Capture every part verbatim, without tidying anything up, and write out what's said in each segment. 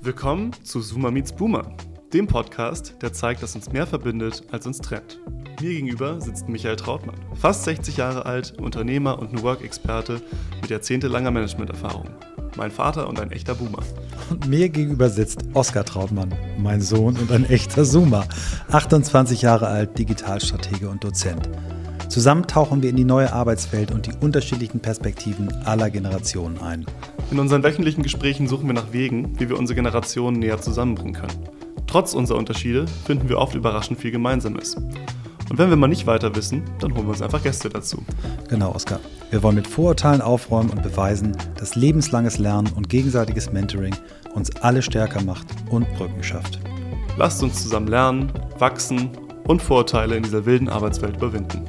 Willkommen zu Zoomer Meets Boomer, dem Podcast, der zeigt, dass uns mehr verbindet, als uns trennt. Mir gegenüber sitzt Michael Trautmann, fast sechzig Jahre alt, Unternehmer und New Work-Experte mit jahrzehntelanger Managementerfahrung. Mein Vater und ein echter Boomer. Und mir gegenüber sitzt Oskar Trautmann, mein Sohn und ein echter Zoomer. achtundzwanzig Jahre alt, Digitalstratege und Dozent. Zusammen tauchen wir in die neue Arbeitswelt und die unterschiedlichen Perspektiven aller Generationen ein. In unseren wöchentlichen Gesprächen suchen wir nach Wegen, wie wir unsere Generationen näher zusammenbringen können. Trotz unserer Unterschiede finden wir oft überraschend viel Gemeinsames. Und wenn wir mal nicht weiter wissen, dann holen wir uns einfach Gäste dazu. Genau, Oskar. Wir wollen mit Vorurteilen aufräumen und beweisen, dass lebenslanges Lernen und gegenseitiges Mentoring uns alle stärker macht und Brücken schafft. Lasst uns zusammen lernen, wachsen und Vorurteile in dieser wilden Arbeitswelt überwinden.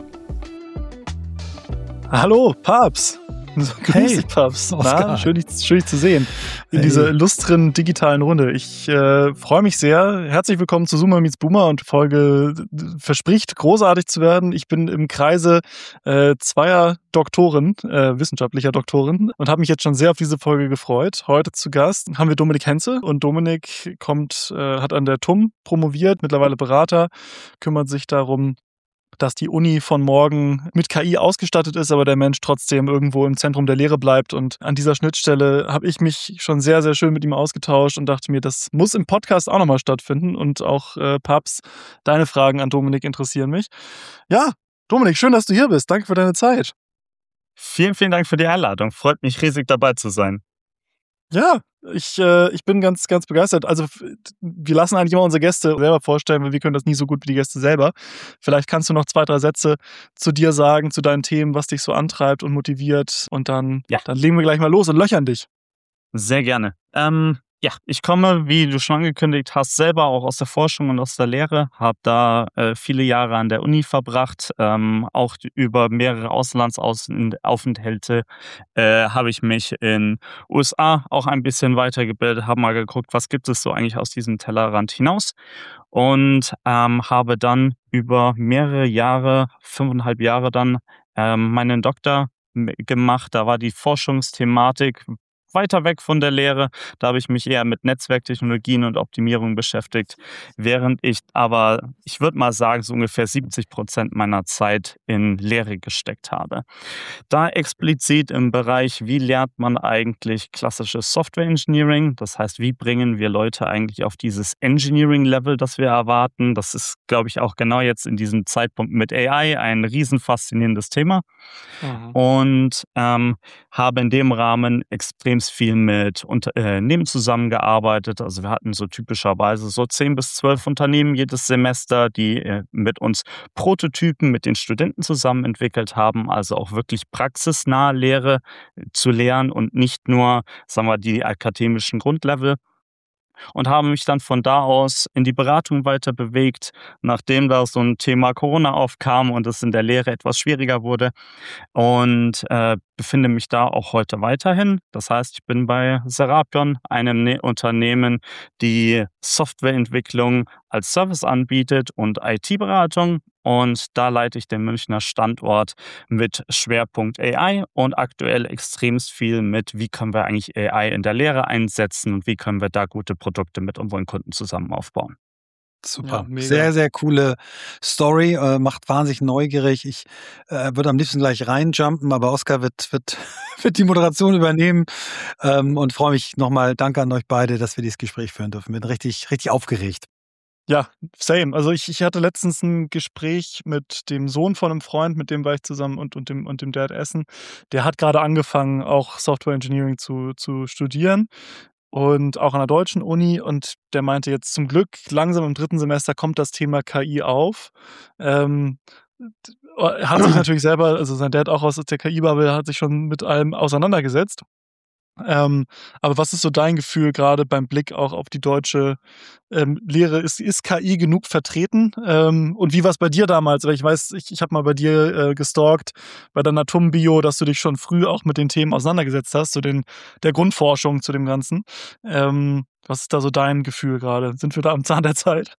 Hallo, Papst. So, grüß Hey, dich, Papst. Oskar. Na, schön, dich, schön, dich zu sehen in Hey. dieser illustren digitalen Runde. Ich äh, freue mich sehr. Herzlich willkommen zu Zoomer Meets Boomer und Folge verspricht großartig zu werden. Ich bin im Kreise äh, zweier Doktoren, äh, wissenschaftlicher Doktoren und habe mich jetzt schon sehr auf diese Folge gefreut. Heute zu Gast haben wir Dominik Henze und Dominik kommt, äh, hat an der T U M promoviert, mittlerweile Berater, kümmert sich darum, dass die Uni von morgen mit K I ausgestattet ist, aber der Mensch trotzdem irgendwo im Zentrum der Lehre bleibt. Und an dieser Schnittstelle habe ich mich schon sehr, sehr schön mit ihm ausgetauscht und dachte mir, das muss im Podcast auch nochmal stattfinden. Und auch, äh, Paps, deine Fragen an Dominik interessieren mich. Ja, Dominik, schön, dass du hier bist. Danke für deine Zeit. Vielen, vielen Dank für die Einladung. Freut mich riesig dabei zu sein. Ja, ich, äh, ich bin ganz, ganz begeistert. Also f- wir lassen eigentlich immer unsere Gäste selber vorstellen, weil wir können das nie so gut wie die Gäste selber. Vielleicht kannst du noch zwei, drei Sätze zu dir sagen, zu deinen Themen, was dich so antreibt und motiviert. Und dann, Ja. dann legen wir gleich mal los und löchern dich. Sehr gerne. Ähm, ja, ich komme, wie du schon angekündigt hast, selber auch aus der Forschung und aus der Lehre, habe da äh, viele Jahre an der Uni verbracht, ähm, auch über mehrere Auslandsaufenthalte äh, habe ich mich in U S A auch ein bisschen weitergebildet, habe mal geguckt, was gibt es so eigentlich aus diesem Tellerrand hinaus und ähm, habe dann über mehrere Jahre, fünfeinhalb Jahre dann ähm, meinen Doktor m- gemacht. Da war die Forschungsthematik weiter weg von der Lehre. Da habe ich mich eher mit Netzwerktechnologien und Optimierung beschäftigt, während ich aber, ich würde mal sagen, so ungefähr siebzig Prozent meiner Zeit in Lehre gesteckt habe. Da explizit im Bereich, wie lernt man eigentlich klassisches Software Engineering? Das heißt, wie bringen wir Leute eigentlich auf dieses Engineering-Level, das wir erwarten? Das ist, glaube ich, auch genau jetzt in diesem Zeitpunkt mit A I ein riesen faszinierendes Thema. Und ähm, habe in dem Rahmen extrem viel mit Unternehmen zusammengearbeitet. Also wir hatten so typischerweise so zehn bis zwölf Unternehmen jedes Semester, die äh, mit uns Prototypen mit den Studenten zusammen entwickelt haben. Also auch wirklich praxisnahe Lehre äh, zu lernen und nicht nur, sagen wir, die akademischen Grundlevel. Und habe mich dann von da aus in die Beratung weiter bewegt, nachdem da so ein Thema Corona aufkam und es in der Lehre etwas schwieriger wurde. Und äh, befinde mich da auch heute weiterhin. Das heißt, ich bin bei Serapion, einem ne- Unternehmen, die Softwareentwicklung als Service anbietet und I T-Beratung. Und da leite ich den Münchner Standort mit Schwerpunkt A I und aktuell extremst viel mit, wie können wir eigentlich A I in der Lehre einsetzen und wie können wir da gute Produkte mit unseren Kunden zusammen aufbauen. Super. Ja, mega. Sehr, sehr coole Story. Äh, macht wahnsinnig neugierig. Ich äh, würde am liebsten gleich reinjumpen, aber Oskar wird, wird, wird die Moderation übernehmen. Ähm, und freue mich nochmal. Danke an euch beide, dass wir dieses Gespräch führen dürfen. Bin richtig, richtig aufgeregt. Ja, same. Also ich, ich hatte letztens ein Gespräch mit dem Sohn von einem Freund, mit dem war ich zusammen und, und, dem, und dem Dad essen. Der hat gerade angefangen, auch Software Engineering zu, zu studieren und auch an der deutschen Uni. Und der meinte jetzt zum Glück, langsam im dritten Semester kommt das Thema K I auf. Ähm, er hat sich natürlich selber, also sein Dad auch aus der K I-Bubble, hat sich schon mit allem auseinandergesetzt. Ähm, aber was ist so dein Gefühl gerade beim Blick auch auf die deutsche ähm, Lehre? Ist, ist K I genug vertreten? Ähm, und wie war es bei dir damals? Weil ich weiß, ich, ich habe mal bei dir äh, gestalkt, bei deiner T U M-Bio, dass du dich schon früh auch mit den Themen auseinandergesetzt hast, zu den, der Grundforschung zu dem Ganzen. Ähm, was ist da so dein Gefühl gerade? Sind wir da am Zahn der Zeit?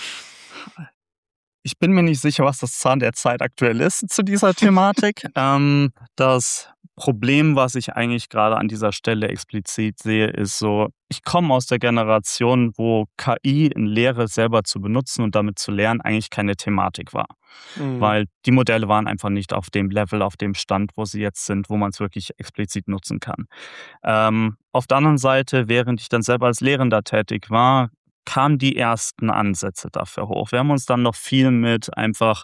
Ich bin mir nicht sicher, was das Zahn der Zeit aktuell ist zu dieser Thematik. ähm, das Problem, was ich eigentlich gerade an dieser Stelle explizit sehe, ist so, ich komme aus der Generation, wo K I in Lehre selber zu benutzen und damit zu lernen eigentlich keine Thematik war. Mhm. Weil die Modelle waren einfach nicht auf dem Level, auf dem Stand, wo sie jetzt sind, wo man es wirklich explizit nutzen kann. Ähm, auf der anderen Seite, während ich dann selber als Lehrender tätig war, kamen die ersten Ansätze dafür hoch. Wir haben uns dann noch viel mit einfach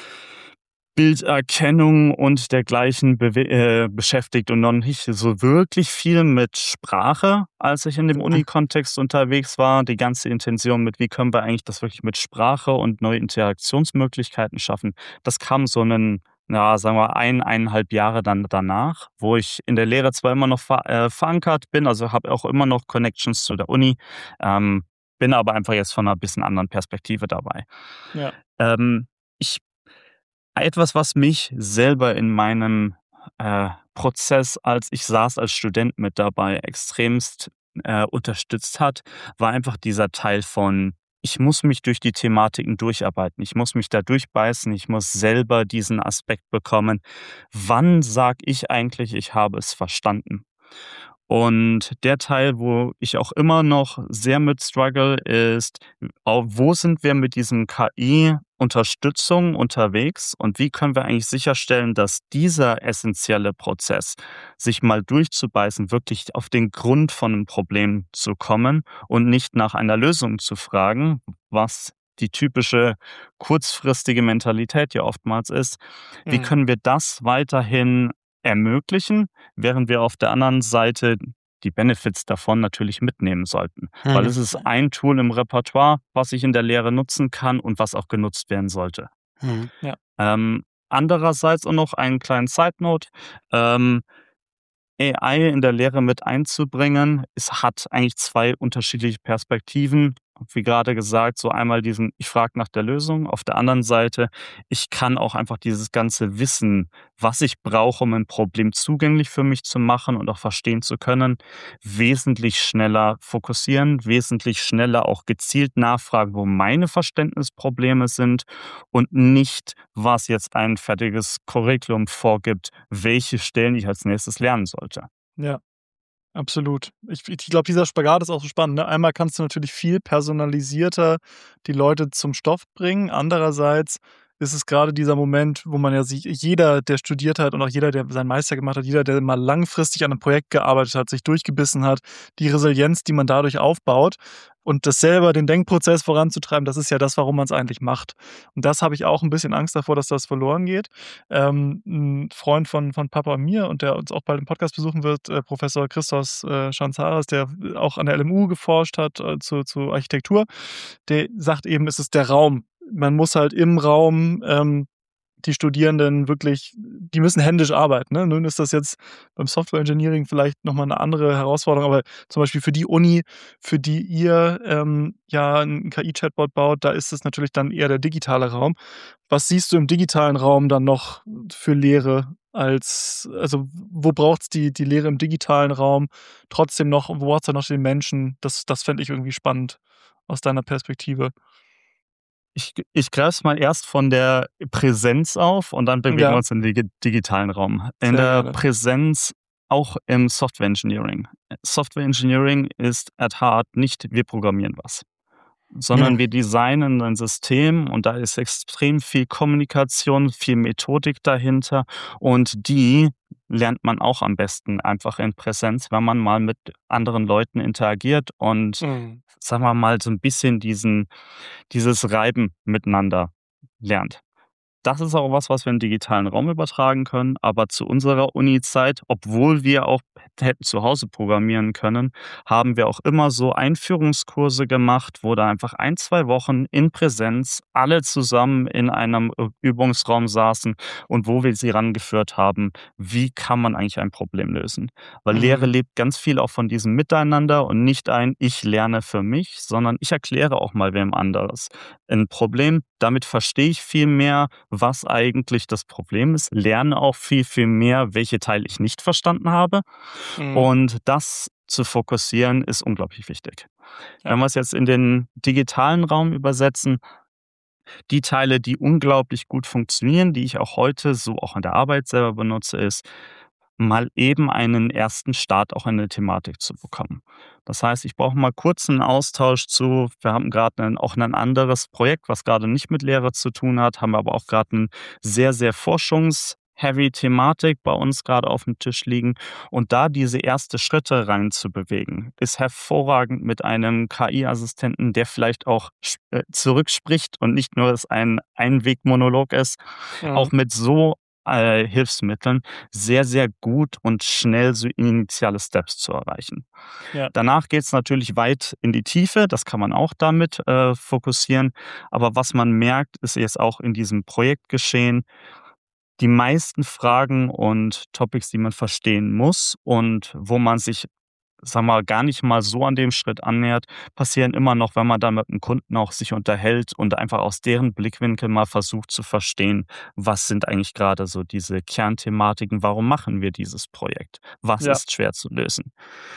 Bilderkennung und dergleichen bewe- äh, beschäftigt und noch nicht so wirklich viel mit Sprache, als ich in dem Mhm. Uni-Kontext unterwegs war. Die ganze Intention mit, wie können wir eigentlich das wirklich mit Sprache und neue Interaktionsmöglichkeiten schaffen, das kam so einen, ja, sagen wir, ein, eineinhalb Jahre dann danach, wo ich in der Lehre zwar immer noch ver äh, verankert bin, also habe auch immer noch Connections zu der Uni, ähm, bin aber einfach jetzt von einer bisschen anderen Perspektive dabei. Ja. Ähm, ich etwas, was mich selber in meinem äh, Prozess, als ich saß als Student mit dabei, extremst äh, unterstützt hat, war einfach dieser Teil von, ich muss mich durch die Thematiken durcharbeiten, ich muss mich da durchbeißen, ich muss selber diesen Aspekt bekommen. Wann sage ich eigentlich, ich habe es verstanden? Und der Teil, wo ich auch immer noch sehr mit struggle, ist, au- wo sind wir mit diesem K I-Unterstützung unterwegs und wie können wir eigentlich sicherstellen, dass dieser essentielle Prozess, sich mal durchzubeißen, wirklich auf den Grund von einem Problem zu kommen und nicht nach einer Lösung zu fragen, was die typische kurzfristige Mentalität ja oftmals ist. Wie Mhm. können wir das weiterhin ermöglichen, während wir auf der anderen Seite die Benefits davon natürlich mitnehmen sollten. Weil Mhm. es ist ein Tool im Repertoire, was ich in der Lehre nutzen kann und was auch genutzt werden sollte. Mhm. Ja. Ähm, andererseits auch noch einen kleinen Side Note. Ähm, A I in der Lehre mit einzubringen, es hat eigentlich zwei unterschiedliche Perspektiven. Wie gerade gesagt, so einmal diesen, ich frage nach der Lösung. Auf der anderen Seite, ich kann auch einfach dieses ganze Wissen, was ich brauche, um ein Problem zugänglich für mich zu machen und auch verstehen zu können, wesentlich schneller fokussieren, wesentlich schneller auch gezielt nachfragen, wo meine Verständnisprobleme sind und nicht, was jetzt ein fertiges Curriculum vorgibt, welche Stellen ich als nächstes lernen sollte. Ja, absolut. Ich ich glaube, dieser Spagat ist auch so spannend, ne? Einmal kannst du natürlich viel personalisierter die Leute zum Stoff bringen. Andererseits ist es gerade dieser Moment, wo man ja sieht, jeder, der studiert hat und auch jeder, der seinen Meister gemacht hat, jeder, der mal langfristig an einem Projekt gearbeitet hat, sich durchgebissen hat, die Resilienz, die man dadurch aufbaut und das selber, den Denkprozess voranzutreiben, das ist ja das, warum man es eigentlich macht. Und das habe ich auch ein bisschen Angst davor, dass das verloren geht. Ähm, 'n Freund von von Papa und mir und der uns auch bald im Podcast besuchen wird, äh, Professor Christos, äh, Schanzaras, der auch an der L M U geforscht hat, äh, zu zu Architektur, der sagt eben, es ist der Raum. Man muss halt im Raum, ähm, die Studierenden wirklich, die müssen händisch arbeiten, ne? Nun ist das jetzt beim Software Engineering vielleicht noch mal 'ne andere Herausforderung, aber zum Beispiel für die Uni, für die ihr, ähm, ja 'n K I-Chatbot baut, da ist es natürlich dann eher der digitale Raum. Was siehst du im digitalen Raum dann noch für Lehre als, also, wo braucht's die die Lehre im digitalen Raum trotzdem noch, wo braucht's da noch den Menschen? Das das fände ich irgendwie spannend aus deiner Perspektive. Ich, ich greife es mal erst von der Präsenz auf und dann bewegen wir Ja, uns in den digi- digitalen Raum. In sehr der gerne. Präsenz auch im Software Engineering. Software Engineering ist at heart nicht, wir programmieren was, Ja. sondern wir designen ein System und da ist extrem viel Kommunikation, viel Methodik dahinter und die lernt man auch am besten einfach in Präsenz, wenn man mal mit anderen Leuten interagiert und, Mhm. sagen wir mal, so ein bisschen diesen, dieses Reiben miteinander lernt. Das ist auch was, was wir in den digitalen Raum übertragen können, aber zu unserer Uni-Zeit, obwohl wir auch hätten zu Hause programmieren können, haben wir auch immer so Einführungskurse gemacht, wo da einfach ein, zwei Wochen in Präsenz alle zusammen in einem Ü Übungsraum saßen und wo wir sie rangeführt haben, wie kann man eigentlich ein Problem lösen? Weil Lehre Mhm. lebt ganz viel auch von diesem Miteinander und nicht ein „Ich lerne für mich“, sondern ich erkläre auch mal wem anderes ein Problem. Damit verstehe ich viel mehr, was eigentlich das Problem ist, lerne auch viel, viel mehr, welche Teile ich nicht verstanden habe. Mhm. Und das zu fokussieren, ist unglaublich wichtig. Ja. Wenn wir es jetzt in den digitalen Raum übersetzen, die Teile, die unglaublich gut funktionieren, die ich auch heute so auch in der Arbeit selber benutze, ist, mal eben einen ersten Start auch in eine Thematik zu bekommen. Das heißt, ich brauche mal kurz einen Austausch zu, wir haben gerade auch ein anderes Projekt, was gerade nicht mit Lehre zu tun hat, haben aber auch gerade eine sehr, sehr forschungs-heavy Thematik bei uns gerade auf dem Tisch liegen. Und da diese erste Schritte reinzubewegen, ist hervorragend mit einem K I-Assistenten, der vielleicht auch äh, zurückspricht und nicht nur es ein Einwegmonolog ist, Mhm. auch mit so äh, Hilfsmitteln sehr, sehr gut und schnell so initiale Steps zu erreichen. Ja. Danach geht es natürlich weit in die Tiefe, das kann man auch damit äh, fokussieren. Aber was man merkt, ist jetzt auch in diesem Projektgeschehen, die meisten Fragen und Topics, die man verstehen muss und wo man sich, sagen wir mal, gar nicht mal so an dem Schritt annähert, passieren immer noch, wenn man dann mit dem Kunden auch sich unterhält und einfach aus deren Blickwinkel mal versucht zu verstehen, was sind eigentlich gerade so diese Kernthematiken, warum machen wir dieses Projekt, was Ja. ist schwer zu lösen.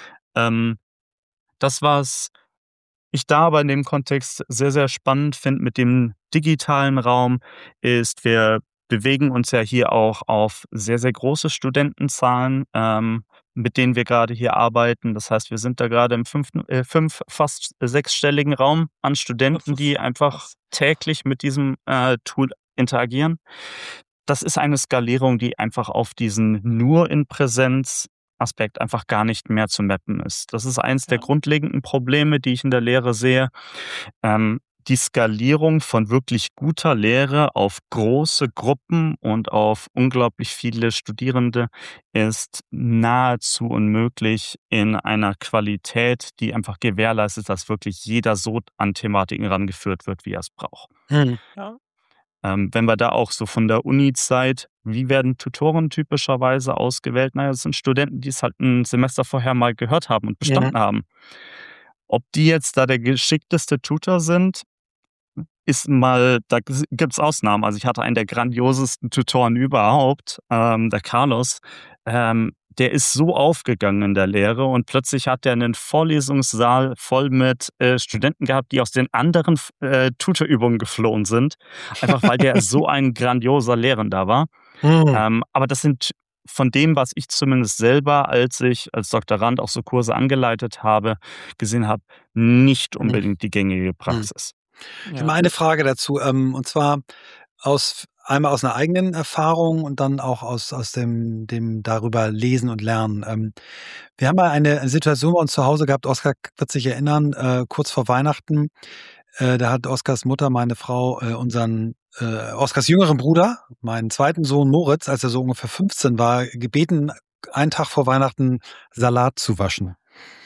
Ähm, das, was ich da aber in dem Kontext sehr, sehr spannend finde mit dem digitalen Raum, ist, wir bewegen uns ja hier auch auf sehr, sehr große Studentenzahlen, ähm, mit denen wir gerade hier arbeiten. Das heißt, wir sind da gerade im fünften, äh, fünf, fast sechsstelligen Raum an Studenten, die einfach krass. täglich mit diesem äh, Tool interagieren. Das ist eine Skalierung, die einfach auf diesen nur in Präsenz Aspekt einfach gar nicht mehr zu mappen ist. Das ist eins der Ja. grundlegenden Probleme, die ich in der Lehre sehe. Ähm, die Skalierung von wirklich guter Lehre auf große Gruppen und auf unglaublich viele Studierende ist nahezu unmöglich in einer Qualität, die einfach gewährleistet, dass wirklich jeder so an Thematiken rangeführt wird, wie er es braucht. Mhm. Ja. Ähm, wenn wir da auch so von der Uni-Zeit, wie werden Tutoren typischerweise ausgewählt? Naja, das sind Studenten, die es halt ein Semester vorher mal gehört haben und bestanden Mhm. haben. Ob die jetzt da der geschickteste Tutor sind, ist mal, da gibt es Ausnahmen. Also ich hatte einen der grandiosesten Tutoren überhaupt, ähm, der Carlos. Ähm, der ist so aufgegangen in der Lehre und plötzlich hat er einen Vorlesungssaal voll mit äh, Studenten gehabt, die aus den anderen äh, Tutorübungen geflohen sind. Einfach weil der so ein grandioser Lehrender war. Mhm. Ähm, aber das sind von dem, was ich zumindest selber, als ich als Doktorand auch so Kurse angeleitet habe, gesehen habe, nicht Mhm. unbedingt die gängige Praxis. Ich habe Ja. mal eine Frage dazu, ähm, und zwar aus einmal aus einer eigenen Erfahrung und dann auch aus aus dem dem darüber lesen und lernen. Ähm, wir haben mal eine Situation bei uns zu Hause gehabt, Oskar wird sich erinnern, äh, kurz vor Weihnachten, äh, da hat Oskars Mutter, meine Frau, äh, unseren äh, Oskars jüngeren Bruder, meinen zweiten Sohn Moritz, als er so ungefähr fünfzehn war, gebeten, einen Tag vor Weihnachten Salat zu waschen.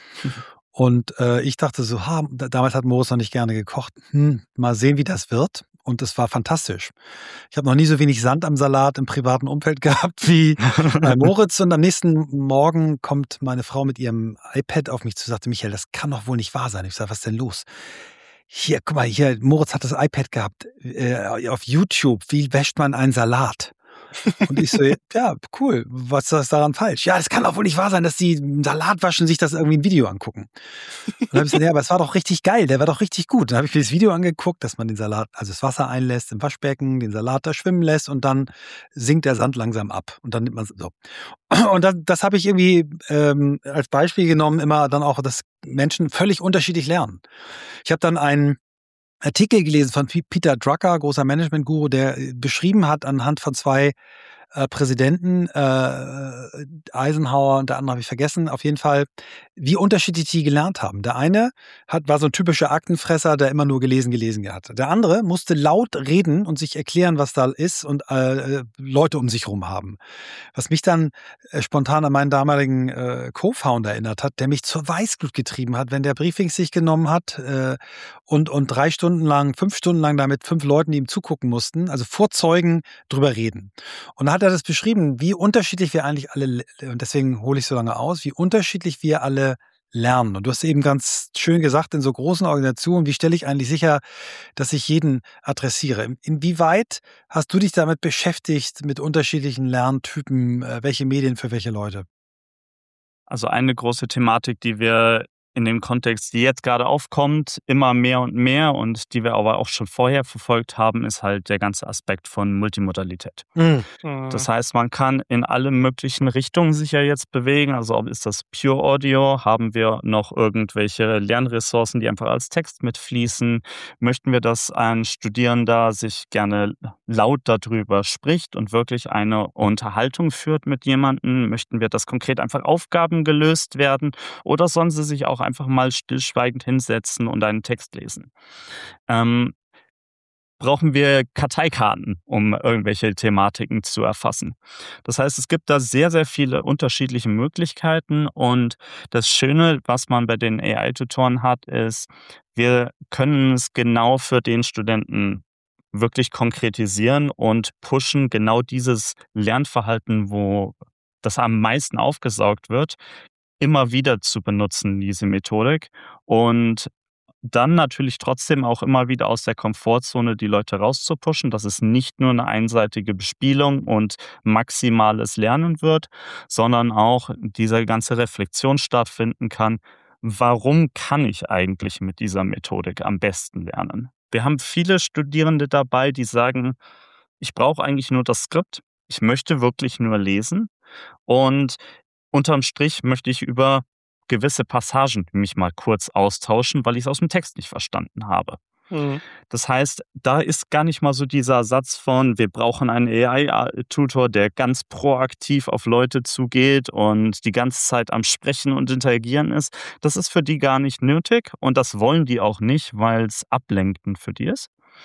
Und äh, ich dachte so, ha, da- damals hat Moritz noch nicht gerne gekocht. Hm, mal sehen, wie das wird. Und es war fantastisch. Ich habe noch nie so wenig Sand am Salat im privaten Umfeld gehabt wie bei Moritz. Und am nächsten Morgen kommt meine Frau mit ihrem iPad auf mich zu, sagte, Michael, das kann doch wohl nicht wahr sein. Ich sage, was ist denn los? Hier, guck mal, hier, Moritz hat das iPad gehabt, äh, auf YouTube. Wie wäscht man einen Salat? Und ich so, ja, cool, was ist daran falsch? Ja, das kann doch wohl nicht wahr sein, dass die einen Salat waschen, sich das irgendwie ein Video angucken. Und dann habe ich gesagt, ja, aber es war doch richtig geil, der war doch richtig gut. Dann habe ich mir das Video angeguckt, dass man den Salat, also das Wasser einlässt im Waschbecken, den Salat da schwimmen lässt und dann sinkt der Sand langsam ab. Und dann nimmt man so. Und das, das habe ich irgendwie ähm, als Beispiel genommen, immer dann auch, dass Menschen völlig unterschiedlich lernen. Ich habe dann einen Artikel gelesen von Peter Drucker, großer Management-Guru, der beschrieben hat anhand von zwei äh, Präsidenten, äh, Eisenhower und der andere habe ich vergessen, auf jeden Fall, wie unterschiedlich die gelernt haben. Der eine hat, war so ein typischer Aktenfresser, der immer nur gelesen, gelesen hat. Der andere musste laut reden und sich erklären, was da ist und äh, Leute um sich herum haben. Was mich dann äh, spontan an meinen damaligen äh, Co-Founder erinnert hat, der mich zur Weißglut getrieben hat, wenn der Briefings sich genommen hat äh, und, und drei Stunden lang, fünf Stunden lang da mit fünf Leuten, die ihm zugucken mussten, also vor Zeugen drüber reden. Und da hat er das beschrieben, wie unterschiedlich wir eigentlich alle, und deswegen hole ich so lange aus, wie unterschiedlich wir alle lernen. Und du hast eben ganz schön gesagt, in so großen Organisationen, wie stelle ich eigentlich sicher, dass ich jeden adressiere? Inwieweit hast du dich damit beschäftigt, mit unterschiedlichen Lerntypen, äh, welche Medien für welche Leute? Also eine große Thematik, die wir in dem Kontext, die jetzt gerade aufkommt, immer mehr und mehr und die wir aber auch schon vorher verfolgt haben, ist halt der ganze Aspekt von Multimodalität. Mhm. Das heißt, man kann in alle möglichen Richtungen sich ja jetzt bewegen. Also ob ist das Pure Audio, haben wir noch irgendwelche Lernressourcen, die einfach als Text mitfließen? Möchten wir, dass ein Studierender sich gerne laut darüber spricht und wirklich eine Unterhaltung führt mit jemandem? Möchten wir, dass konkret einfach Aufgaben gelöst werden? Oder sollen sie sich auch einfach mal stillschweigend hinsetzen und einen Text lesen? Ähm, brauchen wir Karteikarten, um irgendwelche Thematiken zu erfassen. Das heißt, es gibt da sehr, sehr viele unterschiedliche Möglichkeiten und das Schöne, was man bei den A I-Tutoren hat, ist, wir können es genau für den Studenten wirklich konkretisieren und pushen genau dieses Lernverhalten, wo das am meisten aufgesaugt wird, immer wieder zu benutzen, diese Methodik. Und dann natürlich trotzdem auch immer wieder aus der Komfortzone die Leute rauszupushen, dass es nicht nur eine einseitige Bespielung und maximales Lernen wird, sondern auch diese ganze Reflexion stattfinden kann. Warum kann ich eigentlich mit dieser Methodik am besten lernen? Wir haben viele Studierende dabei, die sagen, ich brauche eigentlich nur das Skript, ich möchte wirklich nur lesen und unterm Strich möchte ich über gewisse Passagen mich mal kurz austauschen, weil ich es aus dem Text nicht verstanden habe. Mhm. Das heißt, da ist gar nicht mal so dieser Satz von, wir brauchen einen A I-Tutor, der ganz proaktiv auf Leute zugeht und die ganze Zeit am Sprechen und Interagieren ist. Das ist für die gar nicht nötig und das wollen die auch nicht, weil es ablenkend für die ist,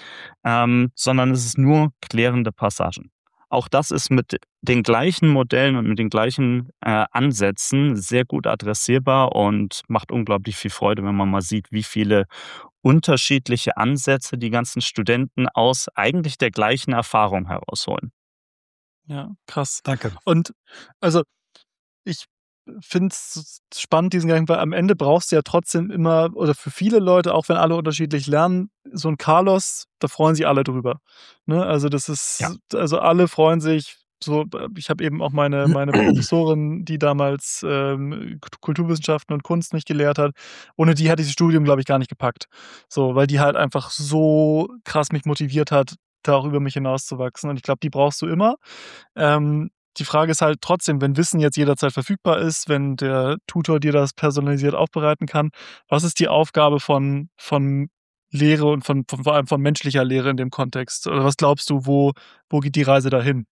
ähm, sondern es ist nur klärende Passagen. Auch das ist mit den gleichen Modellen und mit den gleichen äh, Ansätzen sehr gut adressierbar und macht unglaublich viel Freude, wenn man mal sieht, wie viele unterschiedliche Ansätze die ganzen Studenten aus eigentlich der gleichen Erfahrung herausholen. Ja, krass. Danke. Und also ich finde es spannend, diesen Gedanken, weil am Ende brauchst du ja trotzdem immer, oder für viele Leute, auch wenn alle unterschiedlich lernen, so ein Carlos, da freuen sich alle drüber. Ne? Also das ist, Ja. also alle freuen sich. So, ich habe eben auch meine, meine Professorin, die damals ähm, Kulturwissenschaften und Kunst nicht gelehrt hat. Ohne die hätte ich das Studium, glaube ich, gar nicht gepackt. So, weil die halt einfach so krass mich motiviert hat, da auch über mich hinauszuwachsen. Und ich glaube, die brauchst du immer. Ähm, die Frage ist halt trotzdem, wenn Wissen jetzt jederzeit verfügbar ist, wenn der Tutor dir das personalisiert aufbereiten kann, was ist die Aufgabe von, von Lehre und von, von, vor allem von menschlicher Lehre in dem Kontext? Oder was glaubst du, wo, wo geht die Reise dahin?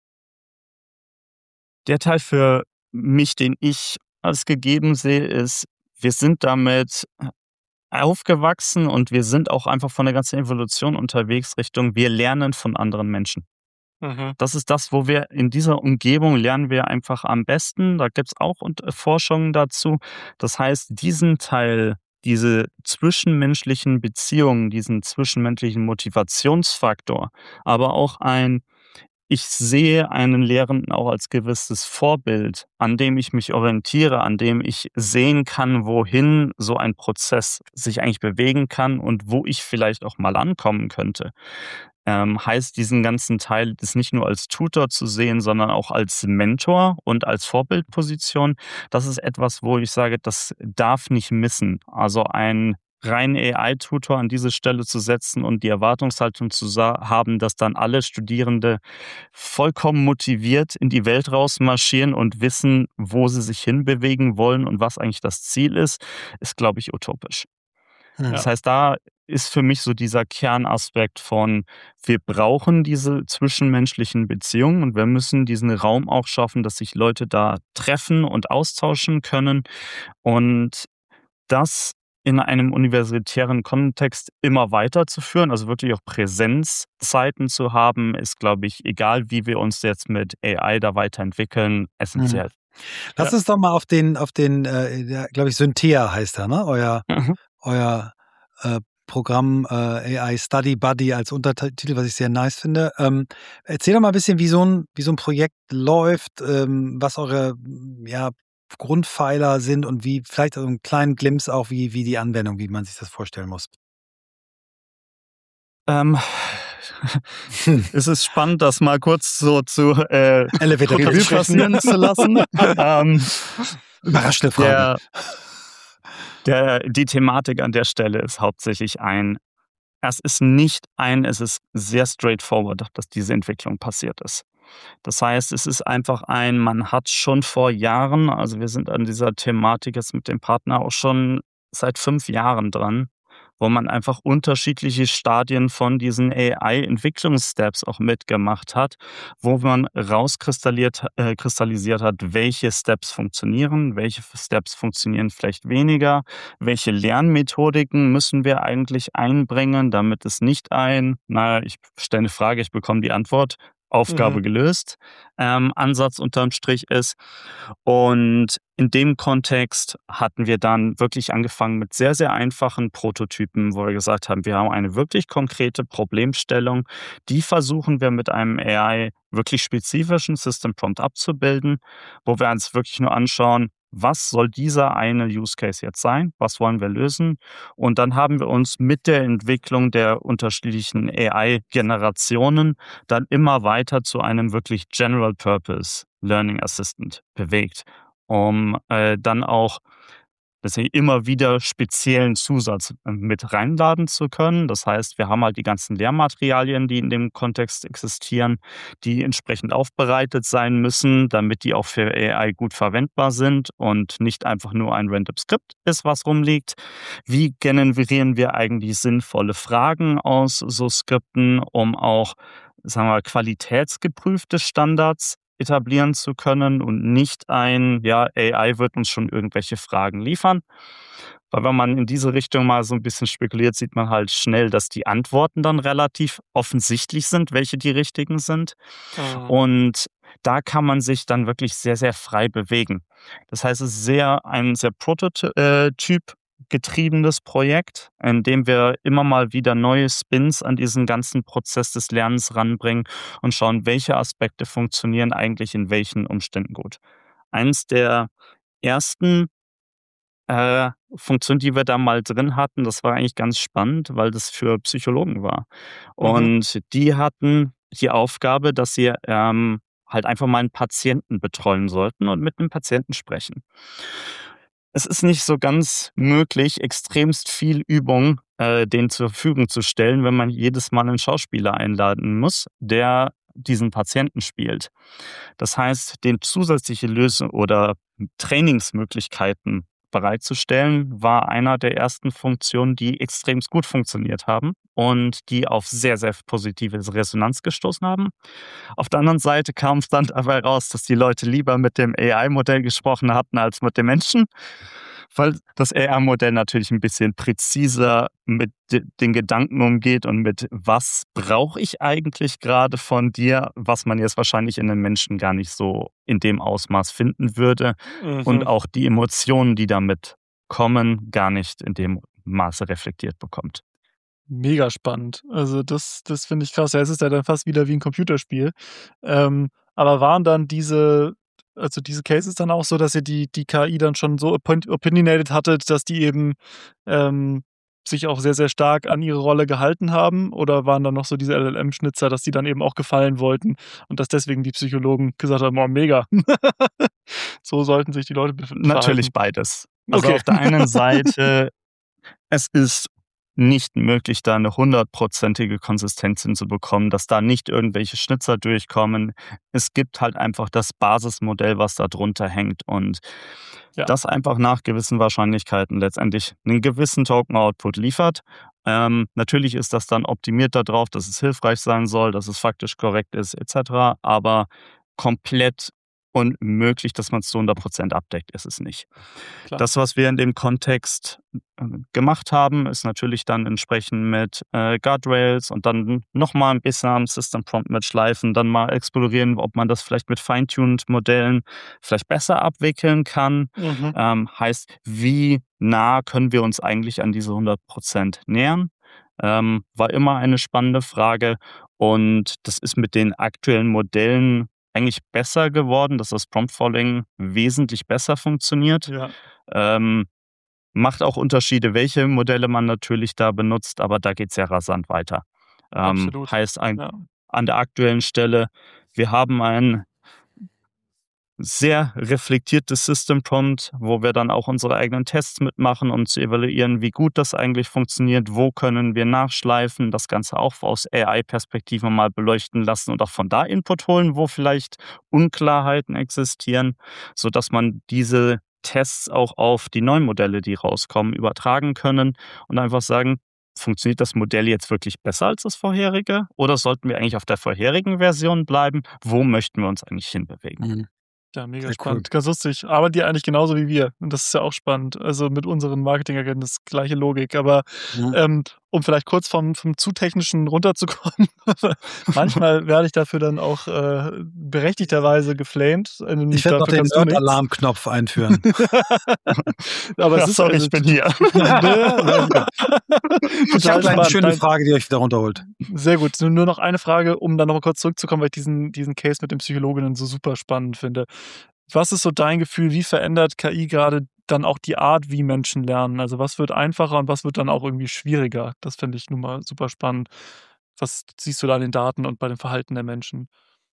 Der Teil für mich, den ich als gegeben sehe, ist, wir sind damit aufgewachsen und wir sind auch einfach von der ganzen Evolution unterwegs Richtung, wir lernen von anderen Menschen. Mhm. Das ist das, wo wir in dieser Umgebung lernen wir einfach am besten. Da gibt es auch und, äh, Forschungen dazu. Das heißt, diesen Teil, diese zwischenmenschlichen Beziehungen, diesen zwischenmenschlichen Motivationsfaktor, aber auch ein, ich sehe einen Lehrenden auch als gewisses Vorbild, an dem ich mich orientiere, an dem ich sehen kann, wohin so ein Prozess sich eigentlich bewegen kann und wo ich vielleicht auch mal ankommen könnte. Ähm, heißt, diesen ganzen Teil das nicht nur als Tutor zu sehen, sondern auch als Mentor und als Vorbildposition. Das ist etwas, wo ich sage, das darf nicht missen. Also ein rein A I-Tutor an diese Stelle zu setzen und die Erwartungshaltung zu sa- haben, dass dann alle Studierende vollkommen motiviert in die Welt rausmarschieren und wissen, wo sie sich hinbewegen wollen und was eigentlich das Ziel ist, ist, glaube ich, utopisch. Hm. Das heißt, da ist für mich so dieser Kernaspekt von, wir brauchen diese zwischenmenschlichen Beziehungen und wir müssen diesen Raum auch schaffen, dass sich Leute da treffen und austauschen können und das in einem universitären Kontext immer weiterzuführen, also wirklich auch Präsenzzeiten zu haben, ist, glaube ich, egal wie wir uns jetzt mit A I da weiterentwickeln, essentiell. Lass Ja. uns doch mal auf den, auf den, äh, glaube ich, Synthea heißt er, ne? Euer, Mhm. euer äh, Programm äh, A I Study Buddy als Untertitel, was ich sehr nice finde. Ähm, erzähl doch mal ein bisschen, wie so ein, wie so ein Projekt läuft, ähm, was eure ja, Grundpfeiler sind und wie vielleicht so einen kleinen Glimpse auch, wie, wie die Anwendung, wie man sich das vorstellen muss. Ähm, es ist spannend, das mal kurz so zu äh, Elevator Revue Pitch. passieren zu lassen. ähm, Überraschende Frage. der, Der, die Thematik an der Stelle ist hauptsächlich ein, es ist nicht ein, es ist sehr straightforward, dass diese Entwicklung passiert ist. Das heißt, es ist einfach ein, man hat schon vor Jahren, also wir sind an dieser Thematik jetzt mit dem Partner auch schon seit fünf Jahren dran, wo man einfach unterschiedliche Stadien von diesen A I-Entwicklungssteps auch mitgemacht hat, wo man rauskristallisiert äh, kristallisiert hat, welche Steps funktionieren, welche Steps funktionieren vielleicht weniger, welche Lernmethodiken müssen wir eigentlich einbringen, damit es nicht ein, naja, ich stelle eine Frage, ich bekomme die Antwort, Aufgabe Mhm. gelöst, ähm, Ansatz unterm Strich ist. Und in dem Kontext hatten wir dann wirklich angefangen mit sehr, sehr einfachen Prototypen, wo wir gesagt haben, wir haben eine wirklich konkrete Problemstellung, die versuchen wir mit einem A I wirklich spezifischen System Prompt abzubilden, wo wir uns wirklich nur anschauen, was soll dieser eine Use Case jetzt sein, was wollen wir lösen? Und dann haben wir uns mit der Entwicklung der unterschiedlichen A I-Generationen dann immer weiter zu einem wirklich General Purpose Learning Assistant bewegt, um äh, dann auch dass wir immer wieder speziellen Zusatz äh, mit reinladen zu können. Das heißt, wir haben halt die ganzen Lehrmaterialien, die in dem Kontext existieren, die entsprechend aufbereitet sein müssen, damit die auch für A I gut verwendbar sind und nicht einfach nur ein random Skript ist, was rumliegt. Wie generieren wir eigentlich sinnvolle Fragen aus so Skripten, um auch, sagen wir, qualitätsgeprüfte Standards etablieren zu können und nicht ein, ja, A I wird uns schon irgendwelche Fragen liefern. Weil wenn man in diese Richtung mal so ein bisschen spekuliert, sieht man halt schnell, dass die Antworten dann relativ offensichtlich sind, welche die richtigen sind. Mhm. Und da kann man sich dann wirklich sehr, sehr frei bewegen. Das heißt, es ist sehr ein sehr Prototyp getriebenes Projekt, in dem wir immer mal wieder neue Spins an diesen ganzen Prozess des Lernens ranbringen und schauen, welche Aspekte funktionieren eigentlich in welchen Umständen gut. Eins der ersten äh, Funktionen, die wir da mal drin hatten, das war eigentlich ganz spannend, weil das für Psychologen war. Mhm. Und die hatten die Aufgabe, dass sie ähm, halt einfach mal einen Patienten betreuen sollten und mit einem Patienten sprechen. Es ist nicht so ganz möglich, extremst viel Übung äh, denen zur Verfügung zu stellen, wenn man jedes Mal einen Schauspieler einladen muss, der diesen Patienten spielt. Das heißt, den zusätzliche Lösung oder Trainingsmöglichkeiten bereitzustellen, war einer der ersten Funktionen, die extremst gut funktioniert haben und die auf sehr, sehr positive Resonanz gestoßen haben. Auf der anderen Seite kam es dann dabei raus, dass die Leute lieber mit dem A I-Modell gesprochen hatten als mit dem Menschen, weil das A I-Modell natürlich ein bisschen präziser mit de- den Gedanken umgeht und mit was brauche ich eigentlich gerade von dir, was man jetzt wahrscheinlich in einem Menschen gar nicht so in dem Ausmaß finden würde und Mhm. auch die Emotionen, die damit kommen, gar nicht in dem Maße reflektiert bekommt. Mega spannend. Also das das finde ich krass. Ja, es ist ja dann fast wieder wie ein Computerspiel. Ähm, aber waren dann diese also diese Cases dann auch so, dass ihr die die K I dann schon so opin opinionated hattet, dass die eben, ähm, sich auch sehr, sehr stark an ihre Rolle gehalten haben? Oder waren da noch so diese L L M-Schnitzer, dass die dann eben auch gefallen wollten und dass deswegen die Psychologen gesagt haben: „Oh, mega. So sollten sich die Leute bef Natürlich verhalten?“ beides. Also Okay. auf der einen Seite, es ist nicht möglich, da eine hundertprozentige Konsistenz hinzubekommen, dass da nicht irgendwelche Schnitzer durchkommen. Es gibt halt einfach das Basismodell, was da drunter hängt und Ja, das einfach nach gewissen Wahrscheinlichkeiten letztendlich einen gewissen Token-Output liefert. Ähm, natürlich ist das dann optimiert darauf, dass es hilfreich sein soll, dass es faktisch korrekt ist et cetera, aber komplett unmöglich, dass man es zu hundert Prozent abdeckt, ist es nicht. klar. Das, was wir in dem Kontext äh, gemacht haben, ist natürlich dann entsprechend mit äh, Guardrails und dann nochmal ein bisschen am System Prompt mitschleifen, dann mal explorieren, ob man das vielleicht mit fine-tuned Modellen vielleicht besser abwickeln kann. Mhm. Ähm, heißt, wie nah können wir uns eigentlich an diese hundert Prozent nähern? Ähm, war immer eine spannende Frage und das ist mit den aktuellen Modellen eigentlich besser geworden, dass das Prompt Following wesentlich besser funktioniert. Ja, Ähm, macht auch Unterschiede, welche Modelle man natürlich da benutzt, aber da geht es ja rasant weiter. Ähm, absolut. heißt ein, Ja. an der aktuellen Stelle, wir haben ein sehr reflektiertes System Prompt, wo wir dann auch unsere eigenen Tests mitmachen, um zu evaluieren, wie gut das eigentlich funktioniert, wo können wir nachschleifen, das Ganze auch aus A I-Perspektive mal beleuchten lassen und auch von da Input holen, wo vielleicht Unklarheiten existieren, sodass man diese Tests auch auf die neuen Modelle, die rauskommen, übertragen können und einfach sagen, funktioniert das Modell jetzt wirklich besser als das vorherige oder sollten wir eigentlich auf der vorherigen Version bleiben? Wo möchten wir uns eigentlich hinbewegen? Mhm. Ja, mega Sehr spannend. cool. Ganz lustig. Arbeiten die eigentlich genauso wie wir? Und das ist ja auch spannend. Also mit unseren Marketingerkenntnissen gleiche Logik. Aber Mhm. ähm, um vielleicht kurz vom, vom zu technischen runterzukommen, manchmal werde ich dafür dann auch äh, berechtigterweise geflamed. Ähm, Ich werde noch dafür den kannst du nichts. Nerd-Alarm-Knopf einführen. Aber es Ja, ist sorry, also, ich bin hier. Ich total habe gleich eine spannend. schöne Nein, Frage, die euch wieder runterholt. sehr gut. Nur nur noch eine Frage, um dann noch mal kurz zurückzukommen, weil ich diesen, diesen Case mit den Psychologinnen so super spannend finde. Was ist so dein Gefühl, wie verändert K I gerade dann auch die Art, wie Menschen lernen? Also was wird einfacher und was wird dann auch irgendwie schwieriger? Das finde ich nun mal super spannend. Was siehst du da an den Daten und bei dem Verhalten der Menschen?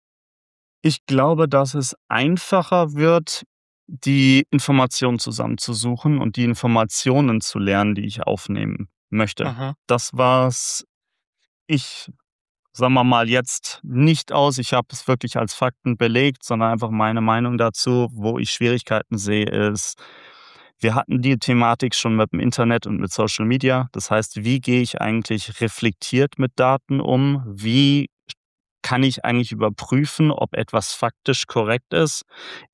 Ich glaube, dass es einfacher wird, die Informationen zusammenzusuchen und die Informationen zu lernen, die ich aufnehmen möchte. Aha. Das, was ich, sagen wir mal, jetzt nicht aus, ich habe es wirklich als Fakten belegt, sondern einfach meine Meinung dazu, wo ich Schwierigkeiten sehe, ist, wir hatten die Thematik schon mit dem Internet und mit Social Media. Das heißt, wie gehe ich eigentlich reflektiert mit Daten um? Wie kann ich eigentlich überprüfen, ob etwas faktisch korrekt ist?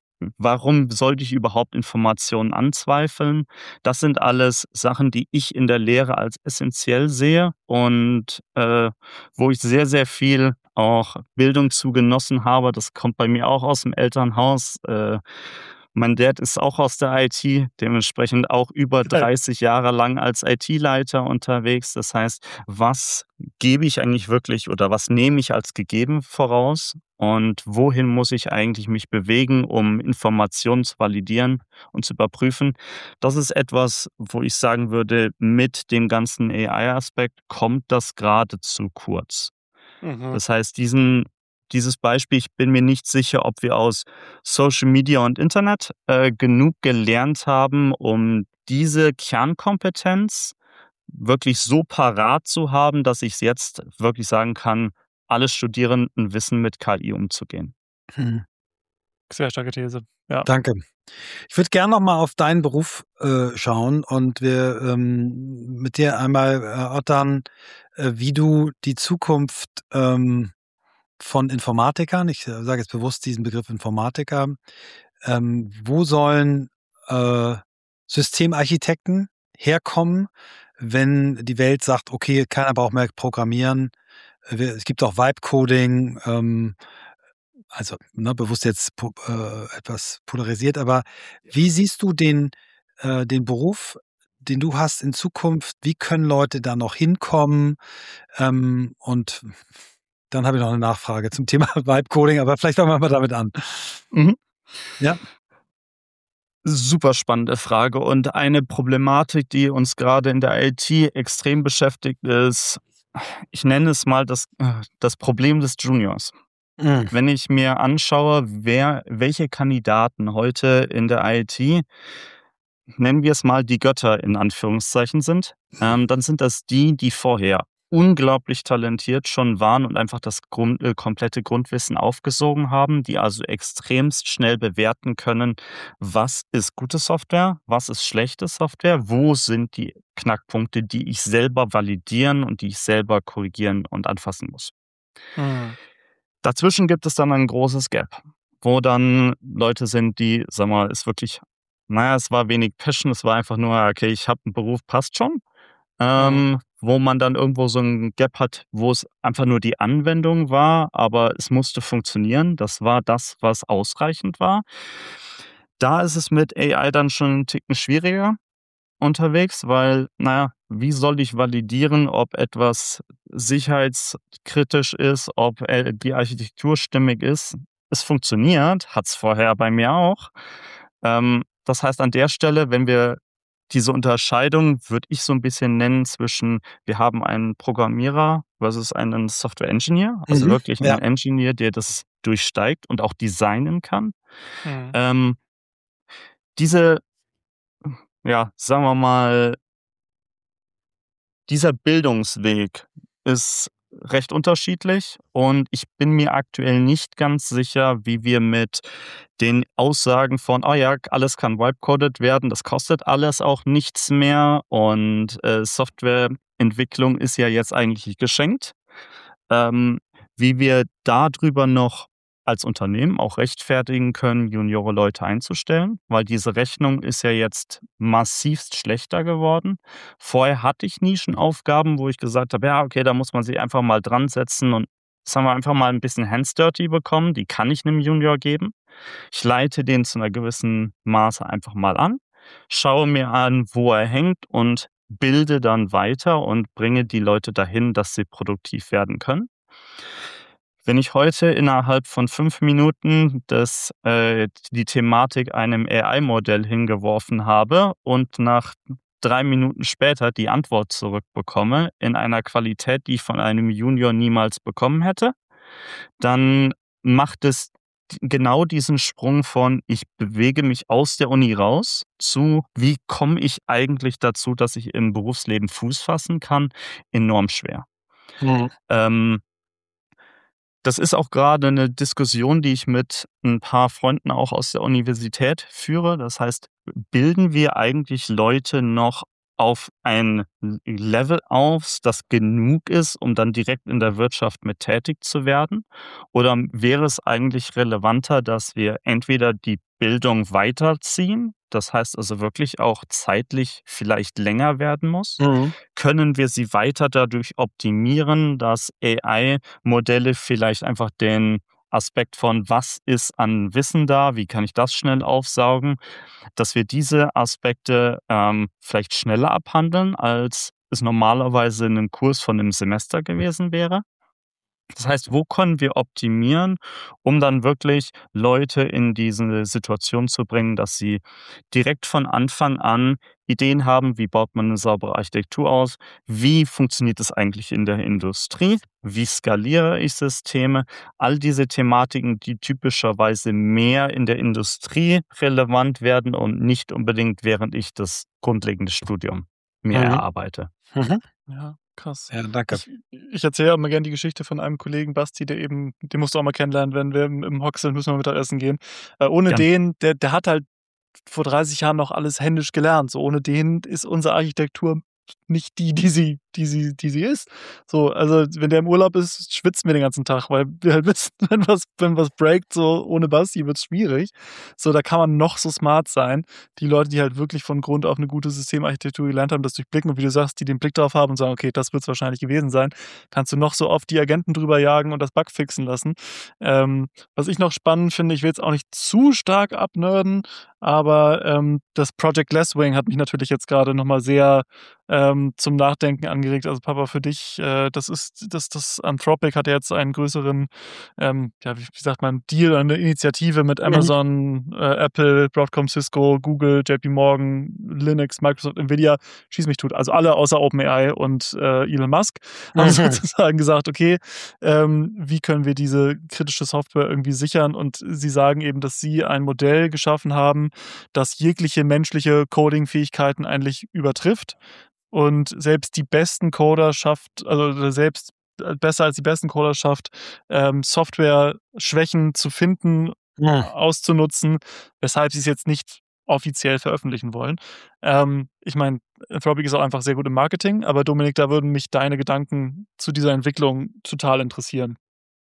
Warum sollte ich überhaupt Informationen anzweifeln? Das sind alles Sachen, die ich in der Lehre als essentiell sehe und äh, wo ich sehr, sehr viel auch Bildung zu genossen habe. Das kommt bei mir auch aus dem Elternhaus. Äh, mein Dad ist auch aus der I T, dementsprechend auch über Geil. dreißig Jahre lang als I T-Leiter unterwegs. Das heißt, was gebe ich eigentlich wirklich oder was nehme ich als gegeben voraus? Und wohin muss ich eigentlich mich bewegen, um Informationen zu validieren und zu überprüfen? Das ist etwas, wo ich sagen würde, mit dem ganzen A I-Aspekt kommt das gerade zu kurz. Mhm. Das heißt, diesen, dieses Beispiel, ich bin mir nicht sicher, ob wir aus Social Media und Internet äh, genug gelernt haben, um diese Kernkompetenz wirklich so parat zu haben, dass ich es jetzt wirklich sagen kann, alle Studierenden wissen, mit K I umzugehen. Hm. Sehr starke These. Ja. Danke. Ich würde gerne noch mal auf deinen Beruf äh, schauen und wir ähm, mit dir einmal erörtern, äh, wie du die Zukunft ähm, von Informatikern, ich äh, sage jetzt bewusst diesen Begriff Informatiker, ähm, wo sollen äh, Systemarchitekten herkommen, wenn die Welt sagt, okay, keiner braucht mehr programmieren, wir, es gibt auch Vibe-Coding, ähm, also ne, bewusst jetzt po- äh, etwas polarisiert, aber wie siehst du den, äh, den Beruf, den du hast in Zukunft? Wie können Leute da noch hinkommen? Ähm, und dann habe ich noch eine Nachfrage zum Thema Vibe-Coding, aber vielleicht fangen wir mal damit an. Mhm. Ja. Super spannende Frage und eine Problematik, die uns gerade in der I T extrem beschäftigt, ist, ich nenne es mal das, äh, das Problem des Juniors. Mhm. Wenn ich mir anschaue, wer, welche Kandidaten heute in der I T, nennen wir es mal die Götter in Anführungszeichen sind, ähm, dann sind das die, die vorher unglaublich talentiert schon waren und einfach das Grund, äh, komplette Grundwissen aufgesogen haben, die also extremst schnell bewerten können, was ist gute Software, was ist schlechte Software, wo sind die Knackpunkte, die ich selber validieren und die ich selber korrigieren und anfassen muss. Mhm. Dazwischen gibt es dann ein großes Gap, wo dann Leute sind, die, sag mal, ist wirklich, naja, es war wenig Passion, es war einfach nur, okay, ich habe einen Beruf, passt schon. Ähm, wo man dann irgendwo so ein Gap hat, wo es einfach nur die Anwendung war, aber es musste funktionieren. Das war das, was ausreichend war. Da ist es mit A I dann schon einen Ticken schwieriger unterwegs, weil, naja, wie soll ich validieren, ob etwas sicherheitskritisch ist, ob äh, die Architektur stimmig ist? Es funktioniert, hat es vorher bei mir auch. Ähm, das heißt, an der Stelle, wenn wir diese Unterscheidung, würde ich so ein bisschen nennen zwischen, wir haben einen Programmierer versus einen Software Engineer, also Mhm. wirklich einen Ja. Engineer, der das durchsteigt und auch designen kann. Mhm. Ähm, diese, ja, sagen wir mal, dieser Bildungsweg ist recht unterschiedlich und ich bin mir aktuell nicht ganz sicher, wie wir mit den Aussagen von, oh ja, alles kann wipecoded werden, das kostet alles auch nichts mehr und äh, Softwareentwicklung ist ja jetzt eigentlich geschenkt, ähm, wie wir darüber noch als Unternehmen auch rechtfertigen können, Juniore Leute einzustellen, weil diese Rechnung ist ja jetzt massivst schlechter geworden. Vorher hatte ich Nischenaufgaben, wo ich gesagt habe, ja, okay, da muss man sich einfach mal dran setzen und das haben wir einfach mal ein bisschen hands dirty bekommen. Die kann ich einem Junior geben. Ich leite den zu einer gewissen Maße einfach mal an, schaue mir an, wo er hängt und bilde dann weiter und bringe die Leute dahin, dass sie produktiv werden können. Wenn ich heute innerhalb von fünf Minuten das, äh, die Thematik einem A I-Modell hingeworfen habe und nach drei Minuten später die Antwort zurückbekomme in einer Qualität, die ich von einem Junior niemals bekommen hätte, dann macht es genau diesen Sprung von, ich bewege mich aus der Uni raus zu, wie komme ich eigentlich dazu, dass ich im Berufsleben Fuß fassen kann, enorm schwer. Mhm. Ähm, Das ist auch gerade eine Diskussion, die ich mit ein paar Freunden auch aus der Universität führe. Das heißt, bilden wir eigentlich Leute noch auf ein Level auf, das genug ist, um dann direkt in der Wirtschaft mit tätig zu werden? Oder wäre es eigentlich relevanter, dass wir entweder die Bildung weiterziehen, das heißt also wirklich auch zeitlich vielleicht länger werden muss? Mhm. Können wir sie weiter dadurch optimieren, dass A I-Modelle vielleicht einfach den Aspekt von, was ist an Wissen da, wie kann ich das schnell aufsaugen, dass wir diese Aspekte ähm, vielleicht schneller abhandeln, als es normalerweise in einem Kurs von einem Semester gewesen wäre? Das heißt, wo können wir optimieren, um dann wirklich Leute in diese Situation zu bringen, dass sie direkt von Anfang an Ideen haben, wie baut man eine saubere Architektur aus, wie funktioniert es eigentlich in der Industrie, wie skaliere ich Systeme, all diese Thematiken, die typischerweise mehr in der Industrie relevant werden und nicht unbedingt während ich das grundlegende Studium mir Mhm. erarbeite. Mhm. Ja, krass. Ja, danke. Ich, ich erzähle immer gerne die Geschichte von einem Kollegen, Basti, der eben, den musst du auch mal kennenlernen, wenn wir im, im Hock sind, müssen wir Mittagessen gehen. Äh, ohne Gern. den, der, der hat halt vor dreißig Jahren noch alles händisch gelernt. So, ohne den ist unsere Architektur nicht die, die sie, die sie, die sie ist. So, also wenn der im Urlaub ist, schwitzen wir den ganzen Tag, weil wir halt wissen, wenn was, wenn was breakt, so ohne Basti wird es schwierig. So, da kann man noch so smart sein. Die Leute, die halt wirklich von Grund auf eine gute Systemarchitektur gelernt haben, das durchblicken und wie du sagst, die den Blick drauf haben und sagen, okay, das wird es wahrscheinlich gewesen sein, kannst du noch so oft die Agenten drüber jagen und das Bug fixen lassen. Ähm, was ich noch spannend finde, ich will jetzt auch nicht zu stark abnörden, aber ähm, das Project Glasswing hat mich natürlich jetzt gerade nochmal sehr ähm, zum Nachdenken angeregt. Also Papa, für dich, äh, das ist, das, das Anthropic hat ja jetzt einen größeren, ähm, ja, wie, wie sagt man, Deal, eine Initiative mit Amazon, äh, Apple, Broadcom, Cisco, Google, J P Morgan, Linux, Microsoft, Nvidia, schieß mich tot. Also alle außer OpenAI und äh, Elon Musk haben Mhm. sozusagen gesagt, okay, ähm, wie können wir diese kritische Software irgendwie sichern? Und sie sagen eben, dass sie ein Modell geschaffen haben, das jegliche menschliche Coding-Fähigkeiten eigentlich übertrifft. Und selbst die besten Coder schafft, also selbst besser als die besten Coder schafft, ähm, Software-Schwächen zu finden, Mhm. auszunutzen, weshalb sie es jetzt nicht offiziell veröffentlichen wollen. Ähm, ich meine, Anthropic ist auch einfach sehr gut im Marketing, aber Dominik, da würden mich deine Gedanken zu dieser Entwicklung total interessieren.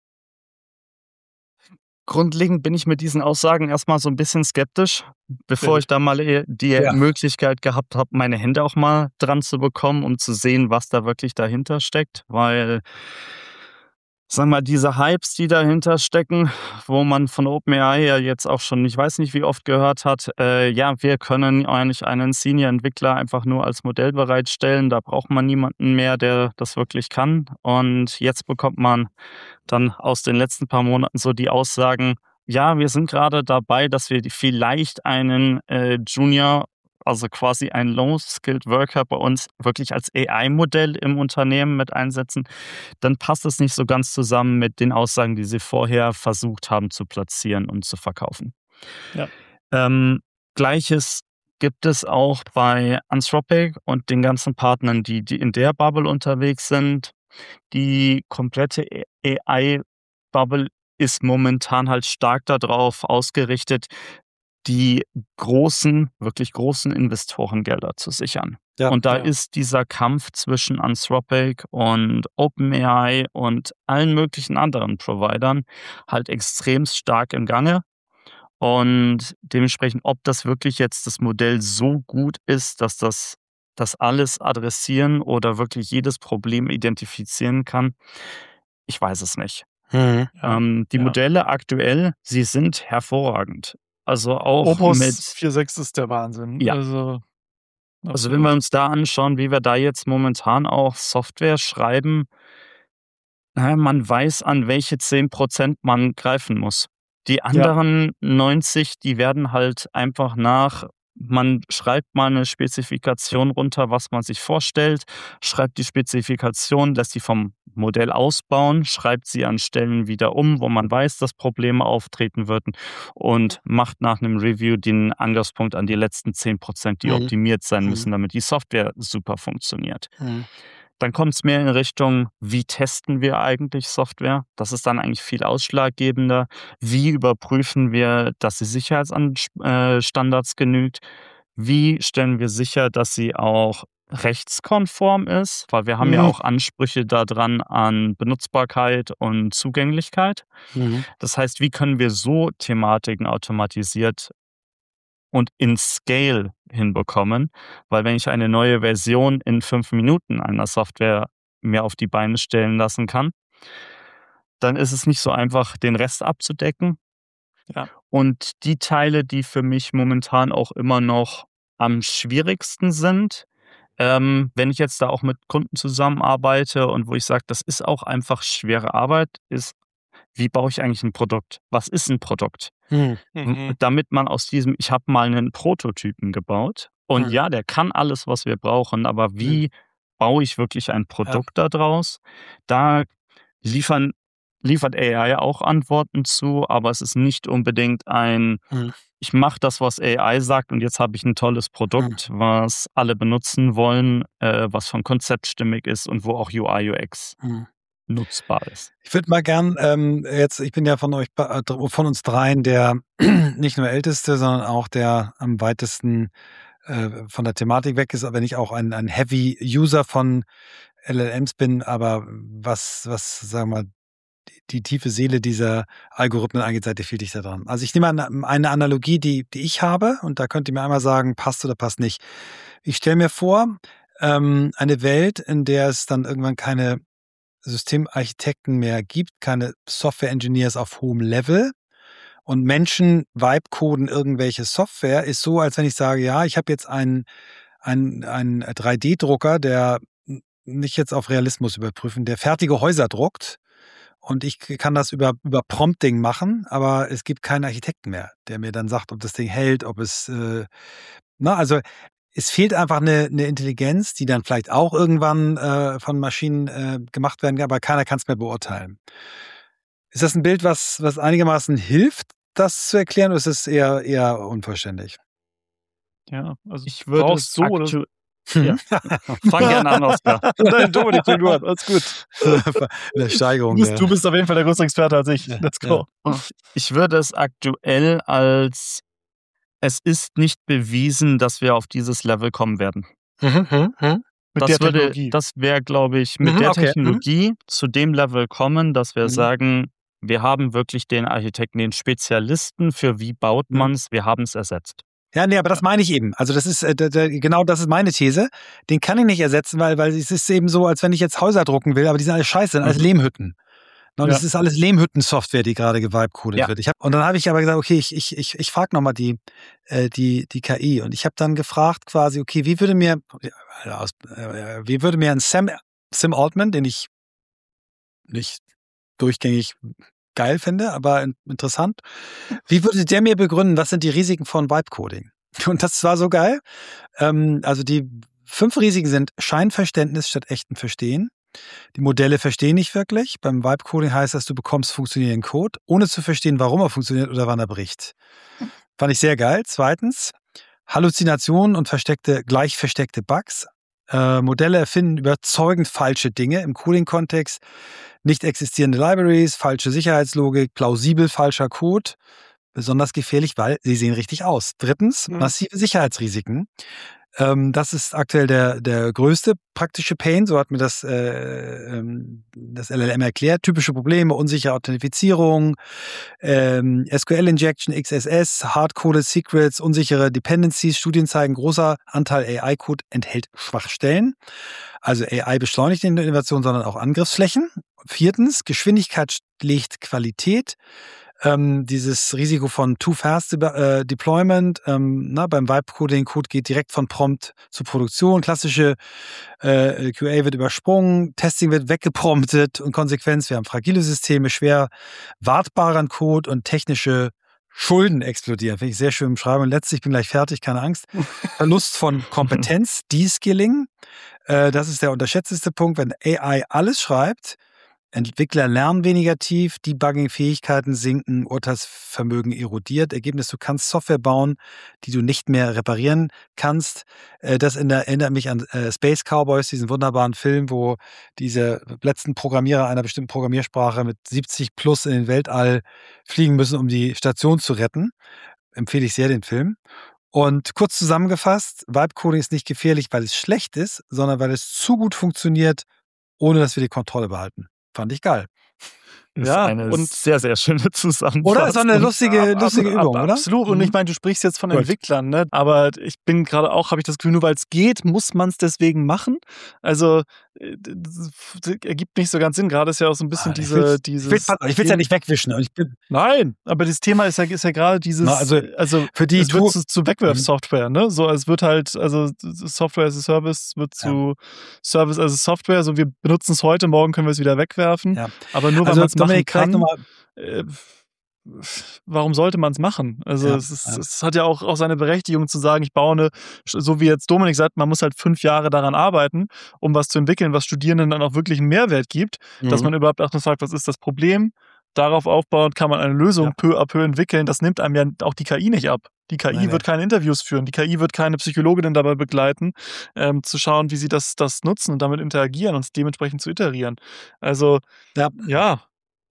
Grundlegend bin ich mit diesen Aussagen erstmal so ein bisschen skeptisch, bevor gut. ich da mal eh die Ja. Möglichkeit gehabt habe, meine Hände auch mal dran zu bekommen, um zu sehen, was da wirklich dahinter steckt. Weil, sagen wir mal, diese Hypes, die dahinter stecken, wo man von OpenAI ja jetzt auch schon, ich weiß nicht, wie oft gehört hat, äh, ja, wir können eigentlich einen Senior-Entwickler einfach nur als Modell bereitstellen, da braucht man niemanden mehr, der das wirklich kann. Und jetzt bekommt man dann aus den letzten paar Monaten so die Aussagen, ja, wir sind gerade dabei, dass wir vielleicht einen äh, Junior also quasi ein Low-Skilled Worker bei uns wirklich als A I-Modell im Unternehmen mit einsetzen, dann passt es nicht so ganz zusammen mit den Aussagen, die sie vorher versucht haben zu platzieren und zu verkaufen. Ja. Ähm, Gleiches gibt es auch bei Anthropic und den ganzen Partnern, die, die in der Bubble unterwegs sind. Die komplette A I-Bubble ist momentan halt stark darauf ausgerichtet, die großen, wirklich großen Investorengelder zu sichern. Ja, und da ja. ist dieser Kampf zwischen Anthropic und OpenAI und allen möglichen anderen Providern halt extrem stark im Gange. Und dementsprechend, ob das wirklich jetzt das Modell so gut ist, dass das das alles adressieren oder wirklich jedes Problem identifizieren kann, ich weiß es nicht. Mhm. Ja. Ähm, die ja. Modelle aktuell, sie sind hervorragend. Also auch Opus mit, vier Punkt sechs ist der Wahnsinn. Ja. Also, also wenn wir uns da anschauen, wie wir da jetzt momentan auch Software schreiben, na, man weiß, an welche zehn Prozent man greifen muss. Die anderen neunzig, die werden halt einfach nach, man schreibt mal eine Spezifikation runter, was man sich vorstellt, schreibt die Spezifikation, lässt sie vom Modell ausbauen, schreibt sie an Stellen wieder um, wo man weiß, dass Probleme auftreten würden und macht nach einem Review den Angriffspunkt an die letzten zehn Prozent, die Mhm. optimiert sein Mhm. müssen, damit die Software super funktioniert. Mhm. Dann kommt es mehr in Richtung, wie testen wir eigentlich Software? Das ist dann eigentlich viel ausschlaggebender. Wie überprüfen wir, dass sie Sicherheitsstandards genügt? Wie stellen wir sicher, dass sie auch rechtskonform ist? Weil wir haben ja Mhm. auch Ansprüche daran an Benutzbarkeit und Zugänglichkeit. Mhm. Das heißt, wie können wir so Thematiken automatisiert und in Scale hinbekommen? Weil wenn ich eine neue Version in fünf Minuten einer Software mir auf die Beine stellen lassen kann, dann ist es nicht so einfach, den Rest abzudecken. Ja. Und die Teile, die für mich momentan auch immer noch am schwierigsten sind, ähm, wenn ich jetzt da auch mit Kunden zusammenarbeite und wo ich sage, das ist auch einfach schwere Arbeit, ist, wie baue ich eigentlich ein Produkt? Was ist ein Produkt? Mhm. Mhm. Damit man aus diesem, ich habe mal einen Prototypen gebaut und Mhm. ja, der kann alles, was wir brauchen, aber wie baue ich wirklich ein Produkt daraus? Da liefern, liefert A I auch Antworten zu, aber es ist nicht unbedingt ein, Mhm. ich mache das, was A I sagt und jetzt habe ich ein tolles Produkt, was alle benutzen wollen, äh, was vom Konzept stimmig ist und wo auch U I, U X Mhm. nutzbar ist. Ich würde mal gern ähm, jetzt, ich bin ja von euch, äh, von uns dreien der nicht nur älteste, sondern auch der am weitesten äh, von der Thematik weg ist, aber nicht auch ein, ein Heavy-User von L L Ms bin, aber was, was, sagen wir mal, die, die tiefe Seele dieser Algorithmen angeht, seid ihr viel dichter dran. Also ich nehme an, eine Analogie, die, die ich habe, und da könnt ihr mir einmal sagen, passt oder passt nicht. Ich stelle mir vor, ähm, eine Welt, in der es dann irgendwann keine Systemarchitekten mehr gibt, keine Software-Engineers auf hohem Level und Menschen vibe-coden irgendwelche Software, ist so, als wenn ich sage, ja, ich habe jetzt einen, einen, einen drei D Drucker, der nicht jetzt auf Realismus überprüfen, der fertige Häuser druckt und ich kann das über, über Prompting machen, aber es gibt keinen Architekten mehr, der mir dann sagt, ob das Ding hält, ob es, äh, na, also es fehlt einfach eine, eine Intelligenz, die dann vielleicht auch irgendwann äh, von Maschinen äh, gemacht werden kann, aber keiner kann es mehr beurteilen. Ist das ein Bild, was, was einigermaßen hilft, das zu erklären, oder ist es eher, eher unvollständig? Ja, also Ich du würde brauchst es so oder so. aktu- ja. Fang gerne an, Oskar. Nein, Dominik, fang du an. Alles gut. Eine Steigerung. Du bist, der, du bist auf jeden Fall der größte Experte als ich. Ja, Let's go. Ich würde es aktuell als, es ist nicht bewiesen, dass wir auf dieses Level kommen werden. Mhm, mhm, mhm. Mit Das der würde, Technologie. das wäre, glaube ich, mit Mhm, der okay, mhm. Technologie zu dem Level kommen, dass wir Mhm. sagen, wir haben wirklich den Architekten, den Spezialisten für wie baut Mhm. man es, wir haben es ersetzt. Ja, nee, aber das meine ich eben. Also das ist äh, der, der, genau das ist meine These. Den kann ich nicht ersetzen, weil, weil es ist eben so, als wenn ich jetzt Häuser drucken will, aber die sind alle scheiße, sind alles Mhm. Lehmhütten. Und Ja. es ist alles Lehmhütten-Software, die gerade gevibe-codet Ja. wird. Ich hab, und dann habe ich aber gesagt, okay, ich, ich, ich, ich frage nochmal die, äh, die, die K I. Und ich habe dann gefragt quasi, okay, wie würde mir, äh, aus, äh, wie würde mir ein Sam, Sam Altman, den ich nicht durchgängig geil finde, aber in, interessant, wie würde der mir begründen, was sind die Risiken von Vibe-Coding? Und das war so geil. Ähm, also die fünf Risiken sind Scheinverständnis statt echtem Verstehen. Die Modelle verstehen nicht wirklich. Beim Vibe-Coding heißt das, du bekommst funktionierenden Code, ohne zu verstehen, warum er funktioniert oder wann er bricht. Fand ich sehr geil. Zweitens, Halluzinationen und versteckte, gleich versteckte Bugs. Äh, Modelle erfinden überzeugend falsche Dinge im Coding-Kontext. Nicht existierende Libraries, falsche Sicherheitslogik, plausibel falscher Code. Besonders gefährlich, weil sie sehen richtig aus. Drittens, Mhm. massive Sicherheitsrisiken. Ähm, das ist aktuell der, der größte praktische Pain, so hat mir das, äh, ähm, das L L M erklärt. Typische Probleme, unsichere Authentifizierung, ähm, S Q L-Injection, X S S, Hardcoded Secrets, unsichere Dependencies. Studien zeigen, großer Anteil A I-Code enthält Schwachstellen. Also A I beschleunigt nicht nur Innovation, sondern auch Angriffsflächen. Viertens, Geschwindigkeit schlägt Qualität. Ähm, dieses Risiko von Too Fast äh, Deployment, ähm, na, beim Vibe-Coding, Code geht direkt von Prompt zu Produktion, klassische äh, Q A wird übersprungen, Testing wird weggepromptet und Konsequenz, wir haben fragile Systeme, schwer wartbaren Code und technische Schulden explodieren. Finde ich sehr schön beschreiben. Und letztlich, ich bin gleich fertig, keine Angst. Verlust von Kompetenz, De-Skilling, äh, das ist der unterschätzteste Punkt, wenn A I alles schreibt. Entwickler lernen weniger tief, Debugging-Fähigkeiten sinken, Urteilsvermögen erodiert. Ergebnis, du kannst Software bauen, die du nicht mehr reparieren kannst. Das erinnert mich an Space Cowboys, diesen wunderbaren Film, wo diese letzten Programmierer einer bestimmten Programmiersprache mit siebzig plus in den Weltall fliegen müssen, um die Station zu retten. Empfehle ich sehr den Film. Und kurz zusammengefasst, Vibe-Coding ist nicht gefährlich, weil es schlecht ist, sondern weil es zu gut funktioniert, ohne dass wir die Kontrolle behalten. Fand ich geil. Ist Ja, eine und- sehr, sehr schöne Zusammenfassung. Oder? Ist doch eine lustige, Ab- lustige ab- Übung, ab- oder? Absolut. Und Mhm. ich meine, du sprichst jetzt von Gut. Entwicklern, ne? Aber ich bin gerade auch, habe ich das Gefühl, nur weil es geht, muss man es deswegen machen. Also äh, das das ergibt nicht so ganz Sinn. Gerade ist ja auch so ein bisschen Ah, ich diese, will's- dieses. Ich will es ja nicht wegwischen. Und ich bin, Nein, aber das Thema ist ja, ist ja gerade dieses, Na, also, also für die es wird Tour- zu, zu Wegwerfsoftware, ne? So, es wird halt, also Software as a Service wird zu Service as a Software, so wir benutzen es heute, morgen können wir es wieder wegwerfen. Ja. Aber nur weil Also man es machen Dominik, vielleicht kann, nochmal. äh, warum sollte man es machen? Also Ja, es, ist, ja. es hat ja auch, auch seine Berechtigung zu sagen, ich baue eine, so wie jetzt Dominik sagt, man muss halt fünf Jahre daran arbeiten, um was zu entwickeln, was Studierenden dann auch wirklich einen Mehrwert gibt, dass Mhm. man überhaupt erstmal sagt, was ist das Problem? Darauf aufbauend kann man eine Lösung Ja. peu à peu entwickeln. Das nimmt einem ja auch die K I nicht ab. Die K I Nein, wird keine Interviews führen. Die K I wird keine Psychologin dabei begleiten, ähm, zu schauen, wie sie das, das nutzen und damit interagieren und dementsprechend zu iterieren. Also, Ja. ja.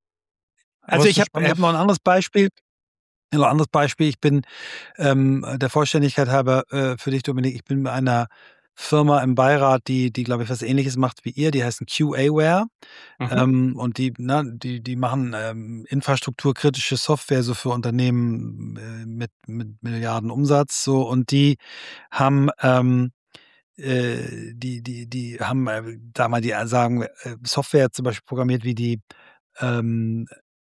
Also Aber ich es habe ist hab noch ein anderes Beispiel. Noch ein anderes Beispiel. Ich bin ähm, der Vollständigkeit halber äh, für dich, Dominik, ich bin bei einer Firma im Beirat, die, die glaube ich, was Ähnliches macht wie ihr. Die heißen Q A-Ware. Mhm. Ähm, und die, na, die, die machen ähm, infrastrukturkritische Software so für Unternehmen äh, mit, mit Milliarden Umsatz. So, und die haben ähm, äh, die, die, die haben äh, da mal die äh, sagen, äh, Software zum Beispiel programmiert wie die ähm,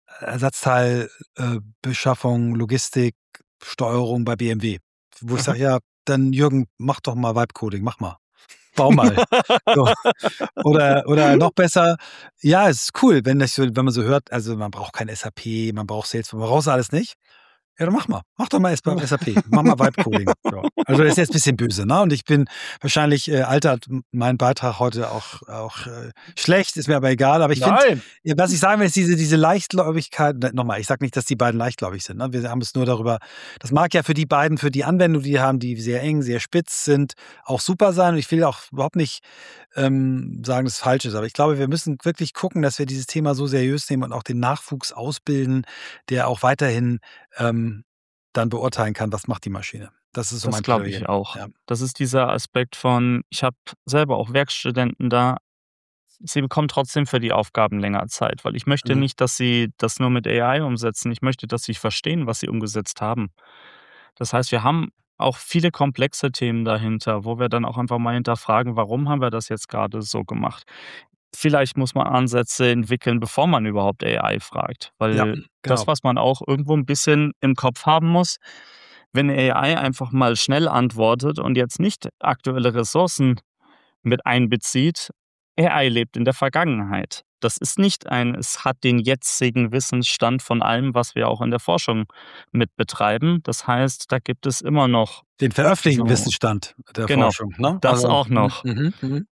Ersatzteilbeschaffung, Logistik, Steuerung bei B M W. Wo ich Mhm. sage, ja, dann Jürgen, mach doch mal Vibe-Coding, mach mal. Bau mal. So. Oder, oder noch besser, ja, es ist cool, wenn, das so, wenn man so hört, also man braucht kein S A P, man braucht Salesforce, man braucht alles nicht. Ja, dann mach mal. Mach doch mal S A P. Mach mal Vibe-Coding. So. Also das ist jetzt ein bisschen böse, ne? Und ich bin wahrscheinlich, äh, altert mein Beitrag heute auch, auch äh, schlecht, ist mir aber egal. Aber ich finde, Nein. ja, was ich sagen will, ist diese, diese Leichtgläubigkeit, ne, nochmal, ich sage nicht, dass die beiden leichtgläubig sind. Ne? Wir haben es nur darüber, das mag ja für die beiden, für die Anwendung, die die haben, die sehr eng, sehr spitz sind, auch super sein. Und ich will auch überhaupt nicht ähm, sagen, dass es falsch ist. Aber ich glaube, wir müssen wirklich gucken, dass wir dieses Thema so seriös nehmen und auch den Nachwuchs ausbilden, der auch weiterhin ähm, dann beurteilen kann, was macht die Maschine. Das ist so Das mein glaube ich Plädoyer. auch. Ja. Das ist dieser Aspekt von, ich habe selber auch Werkstudenten da, sie bekommen trotzdem für die Aufgaben länger Zeit, weil ich möchte Mhm. nicht, dass sie das nur mit A I umsetzen. Ich möchte, dass sie verstehen, was sie umgesetzt haben. Das heißt, wir haben auch viele komplexe Themen dahinter, wo wir dann auch einfach mal hinterfragen, warum haben wir das jetzt gerade so gemacht? Vielleicht muss man Ansätze entwickeln, bevor man überhaupt A I fragt. Weil Ja, das, genau. was man auch irgendwo ein bisschen im Kopf haben muss, wenn A I einfach mal schnell antwortet und jetzt nicht aktuelle Ressourcen mit einbezieht, A I lebt in der Vergangenheit. Das ist nicht ein, es hat den jetzigen Wissensstand von allem, was wir auch in der Forschung mit betreiben. Das heißt, da gibt es immer noch Den veröffentlichten so, Wissensstand der genau, Forschung, ne? das Also, auch mhm, noch. mhm, mhm.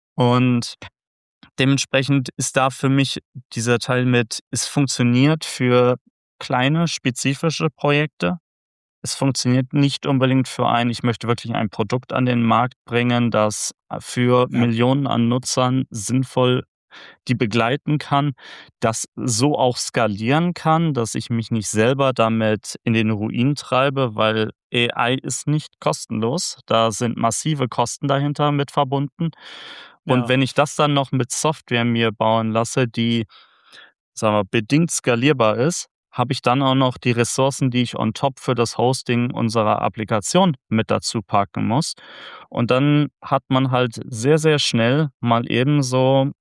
Und dementsprechend ist da für mich dieser Teil mit, es funktioniert für kleine, spezifische Projekte. Es funktioniert nicht unbedingt für ein, ich möchte wirklich ein Produkt an den Markt bringen, das für Ja. Millionen an Nutzern sinnvoll die begleiten kann, das so auch skalieren kann, dass ich mich nicht selber damit in den Ruin treibe, weil A I ist nicht kostenlos. Da sind massive Kosten dahinter mit verbunden. Und Ja. wenn ich das dann noch mit Software mir bauen lasse, die, sagen wir, bedingt skalierbar ist, habe ich dann auch noch die Ressourcen, die ich on top für das Hosting unserer Applikation mit dazu packen muss. Und dann hat man halt sehr, sehr schnell mal eben so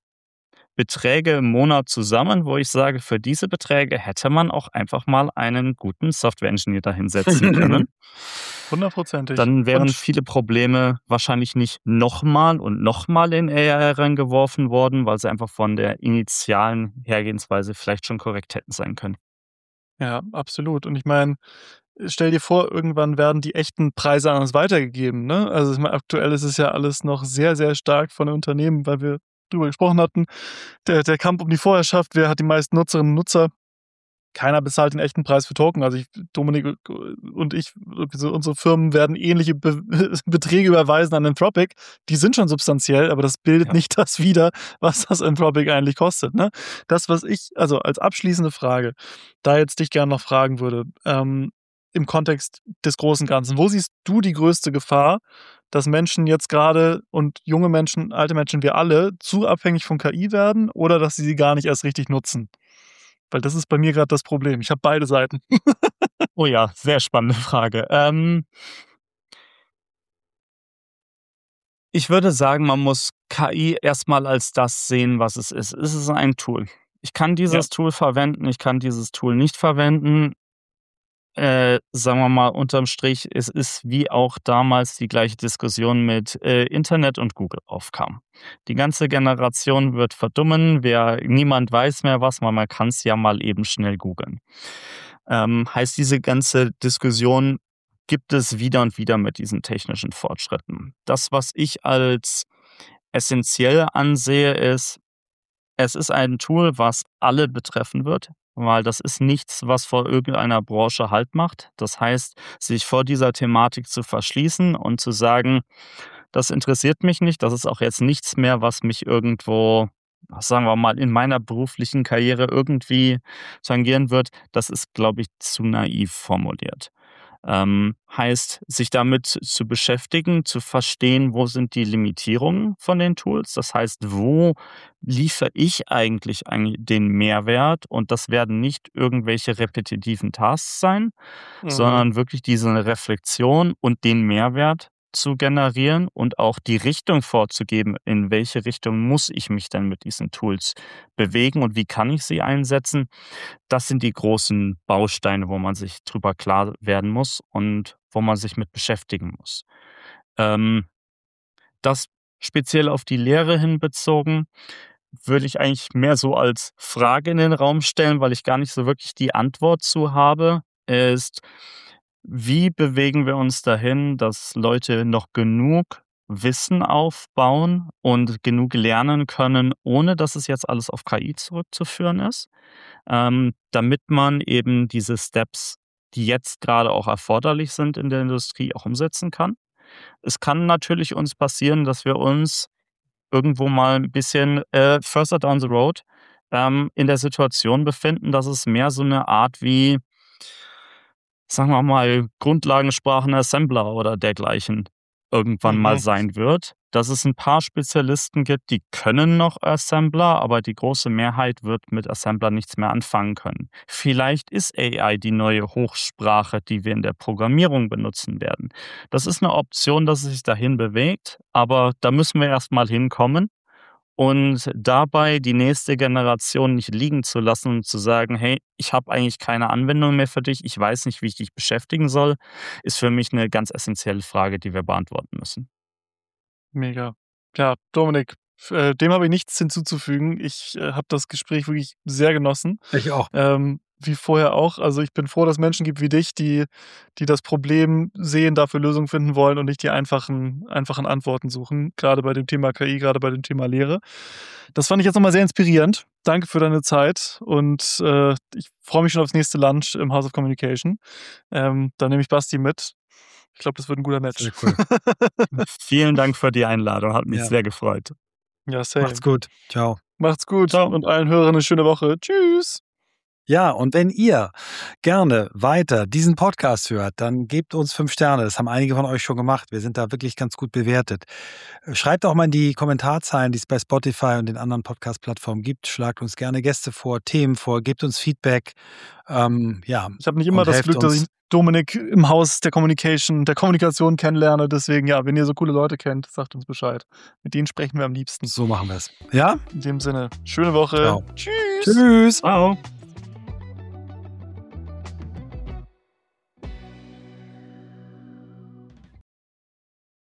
Beträge im Monat zusammen, wo ich sage, für diese Beträge hätte man auch einfach mal einen guten Software-Engineer dahinsetzen können. Hundertprozentig. Dann wären Und viele Probleme wahrscheinlich nicht nochmal und nochmal in A I reingeworfen worden, weil sie einfach von der initialen Hergehensweise vielleicht schon korrekt hätten sein können. ja, absolut. Und ich meine, stell dir vor, irgendwann werden die echten Preise an uns weitergegeben, ne? Also, ich meine, aktuell ist es ja alles noch sehr, sehr stark von den Unternehmen, weil wir drüber gesprochen hatten, der der Kampf um die Vorherrschaft, wer hat die meisten Nutzerinnen und Nutzer? Keiner bezahlt den echten Preis für Token. Also, ich Dominik und ich, so unsere Firmen werden ähnliche Be Beträge überweisen an Anthropic. Die sind schon substanziell, aber das bildet Ja. nicht das wider, was das Anthropic eigentlich kostet, ne? Das, was ich also, als abschließende Frage, da jetzt dich gerne noch fragen würde, ähm, im Kontext des großen Ganzen. Wo siehst du die größte Gefahr, dass Menschen jetzt gerade und junge Menschen, alte Menschen, wir alle, zu abhängig von K I werden oder dass sie sie gar nicht erst richtig nutzen? Weil das ist bei mir gerade das Problem. Ich habe beide Seiten. Oh ja, sehr spannende Frage. Ähm, ich würde sagen, man muss K I erstmal als das sehen, was es ist. Es ist ein Tool. Ich kann Ja. dieses Tool verwenden, ich kann dieses Tool nicht verwenden. Äh, sagen wir mal unterm Strich, es ist wie auch damals die gleiche Diskussion mit äh, Internet und Google aufkam. Die ganze Generation wird verdummen, wer niemand weiß mehr was, weil man kann es ja mal eben schnell googeln. Ähm, heißt, diese ganze Diskussion gibt es wieder und wieder mit diesen technischen Fortschritten. Das, was ich als essentiell ansehe, ist, es ist ein Tool, was alle betreffen wird, weil das ist nichts, was vor irgendeiner Branche Halt macht. Das heißt, sich vor dieser Thematik zu verschließen und zu sagen, das interessiert mich nicht, das ist auch jetzt nichts mehr, was mich irgendwo, sagen wir mal, in meiner beruflichen Karriere irgendwie tangieren wird, das ist, glaube ich, zu naiv formuliert. Ähm, heißt, sich damit zu beschäftigen, zu verstehen, wo sind die Limitierungen von den Tools. Das heißt, wo liefere ich eigentlich den Mehrwert? Und das werden nicht irgendwelche repetitiven Tasks sein, Mhm. sondern wirklich diese Reflexion und den Mehrwert zu generieren und auch die Richtung vorzugeben, in welche Richtung muss ich mich denn mit diesen Tools bewegen und wie kann ich sie einsetzen. Das sind die großen Bausteine, wo man sich drüber klar werden muss und wo man sich mit beschäftigen muss. Ähm, das speziell auf die Lehre hin bezogen, würde ich eigentlich mehr so als Frage in den Raum stellen, weil ich gar nicht so wirklich die Antwort zu habe, ist, wie bewegen wir uns dahin, dass Leute noch genug Wissen aufbauen und genug lernen können, ohne dass es jetzt alles auf K I zurückzuführen ist, ähm, damit man eben diese Steps, die jetzt gerade auch erforderlich sind in der Industrie, auch umsetzen kann. Es kann natürlich uns passieren, dass wir uns irgendwo mal ein bisschen äh, further down the road ähm, in der Situation befinden, dass es mehr so eine Art wie, sagen wir mal, Grundlagensprachen Assembler oder dergleichen irgendwann mal Mhm. sein wird. Dass es ein paar Spezialisten gibt, die können noch Assembler, aber die große Mehrheit wird mit Assembler nichts mehr anfangen können. Vielleicht ist A I die neue Hochsprache, die wir in der Programmierung benutzen werden. Das ist eine Option, dass es sich dahin bewegt, aber da müssen wir erst mal hinkommen. Und dabei die nächste Generation nicht liegen zu lassen und zu sagen, hey, ich habe eigentlich keine Anwendung mehr für dich, ich weiß nicht, wie ich dich beschäftigen soll, ist für mich eine ganz essentielle Frage, die wir beantworten müssen. Mega. Ja, Dominik, Äh, dem habe ich nichts hinzuzufügen. Ich äh, habe das Gespräch wirklich sehr genossen. Ich auch. Ähm, wie vorher auch. Also ich bin froh, dass es Menschen gibt wie dich, die, die das Problem sehen, dafür Lösungen finden wollen und nicht die einfachen, einfachen Antworten suchen. Gerade bei dem Thema K I, gerade bei dem Thema Lehre. Das fand ich jetzt nochmal sehr inspirierend. Danke für deine Zeit und äh, ich freue mich schon aufs nächste Lunch im House of Communication. Ähm, da nehme ich Basti mit. Ich glaube, das wird ein guter Match. Sehr cool. Vielen Dank für die Einladung, hat mich Ja. sehr gefreut. Ja, same. Macht's gut. Ciao. Macht's gut Ciao. und allen Hörern eine schöne Woche. Tschüss. Ja, und wenn ihr gerne weiter diesen Podcast hört, dann gebt uns fünf Sterne. Das haben einige von euch schon gemacht. Wir sind da wirklich ganz gut bewertet. Schreibt auch mal in die Kommentarzeilen, die es bei Spotify und den anderen Podcast-Plattformen gibt. Schlagt uns gerne Gäste vor, Themen vor, gebt uns Feedback. Ähm, ja, Ich habe nicht immer und das helft Glück, dass uns. ich Dominik im Haus der Communication, der Kommunikation kennenlerne. Deswegen, ja, wenn ihr so coole Leute kennt, sagt uns Bescheid. Mit denen sprechen wir am liebsten. So machen wir es. Ja? In dem Sinne, schöne Woche. Ciao. Tschüss. Tschüss. Ciao.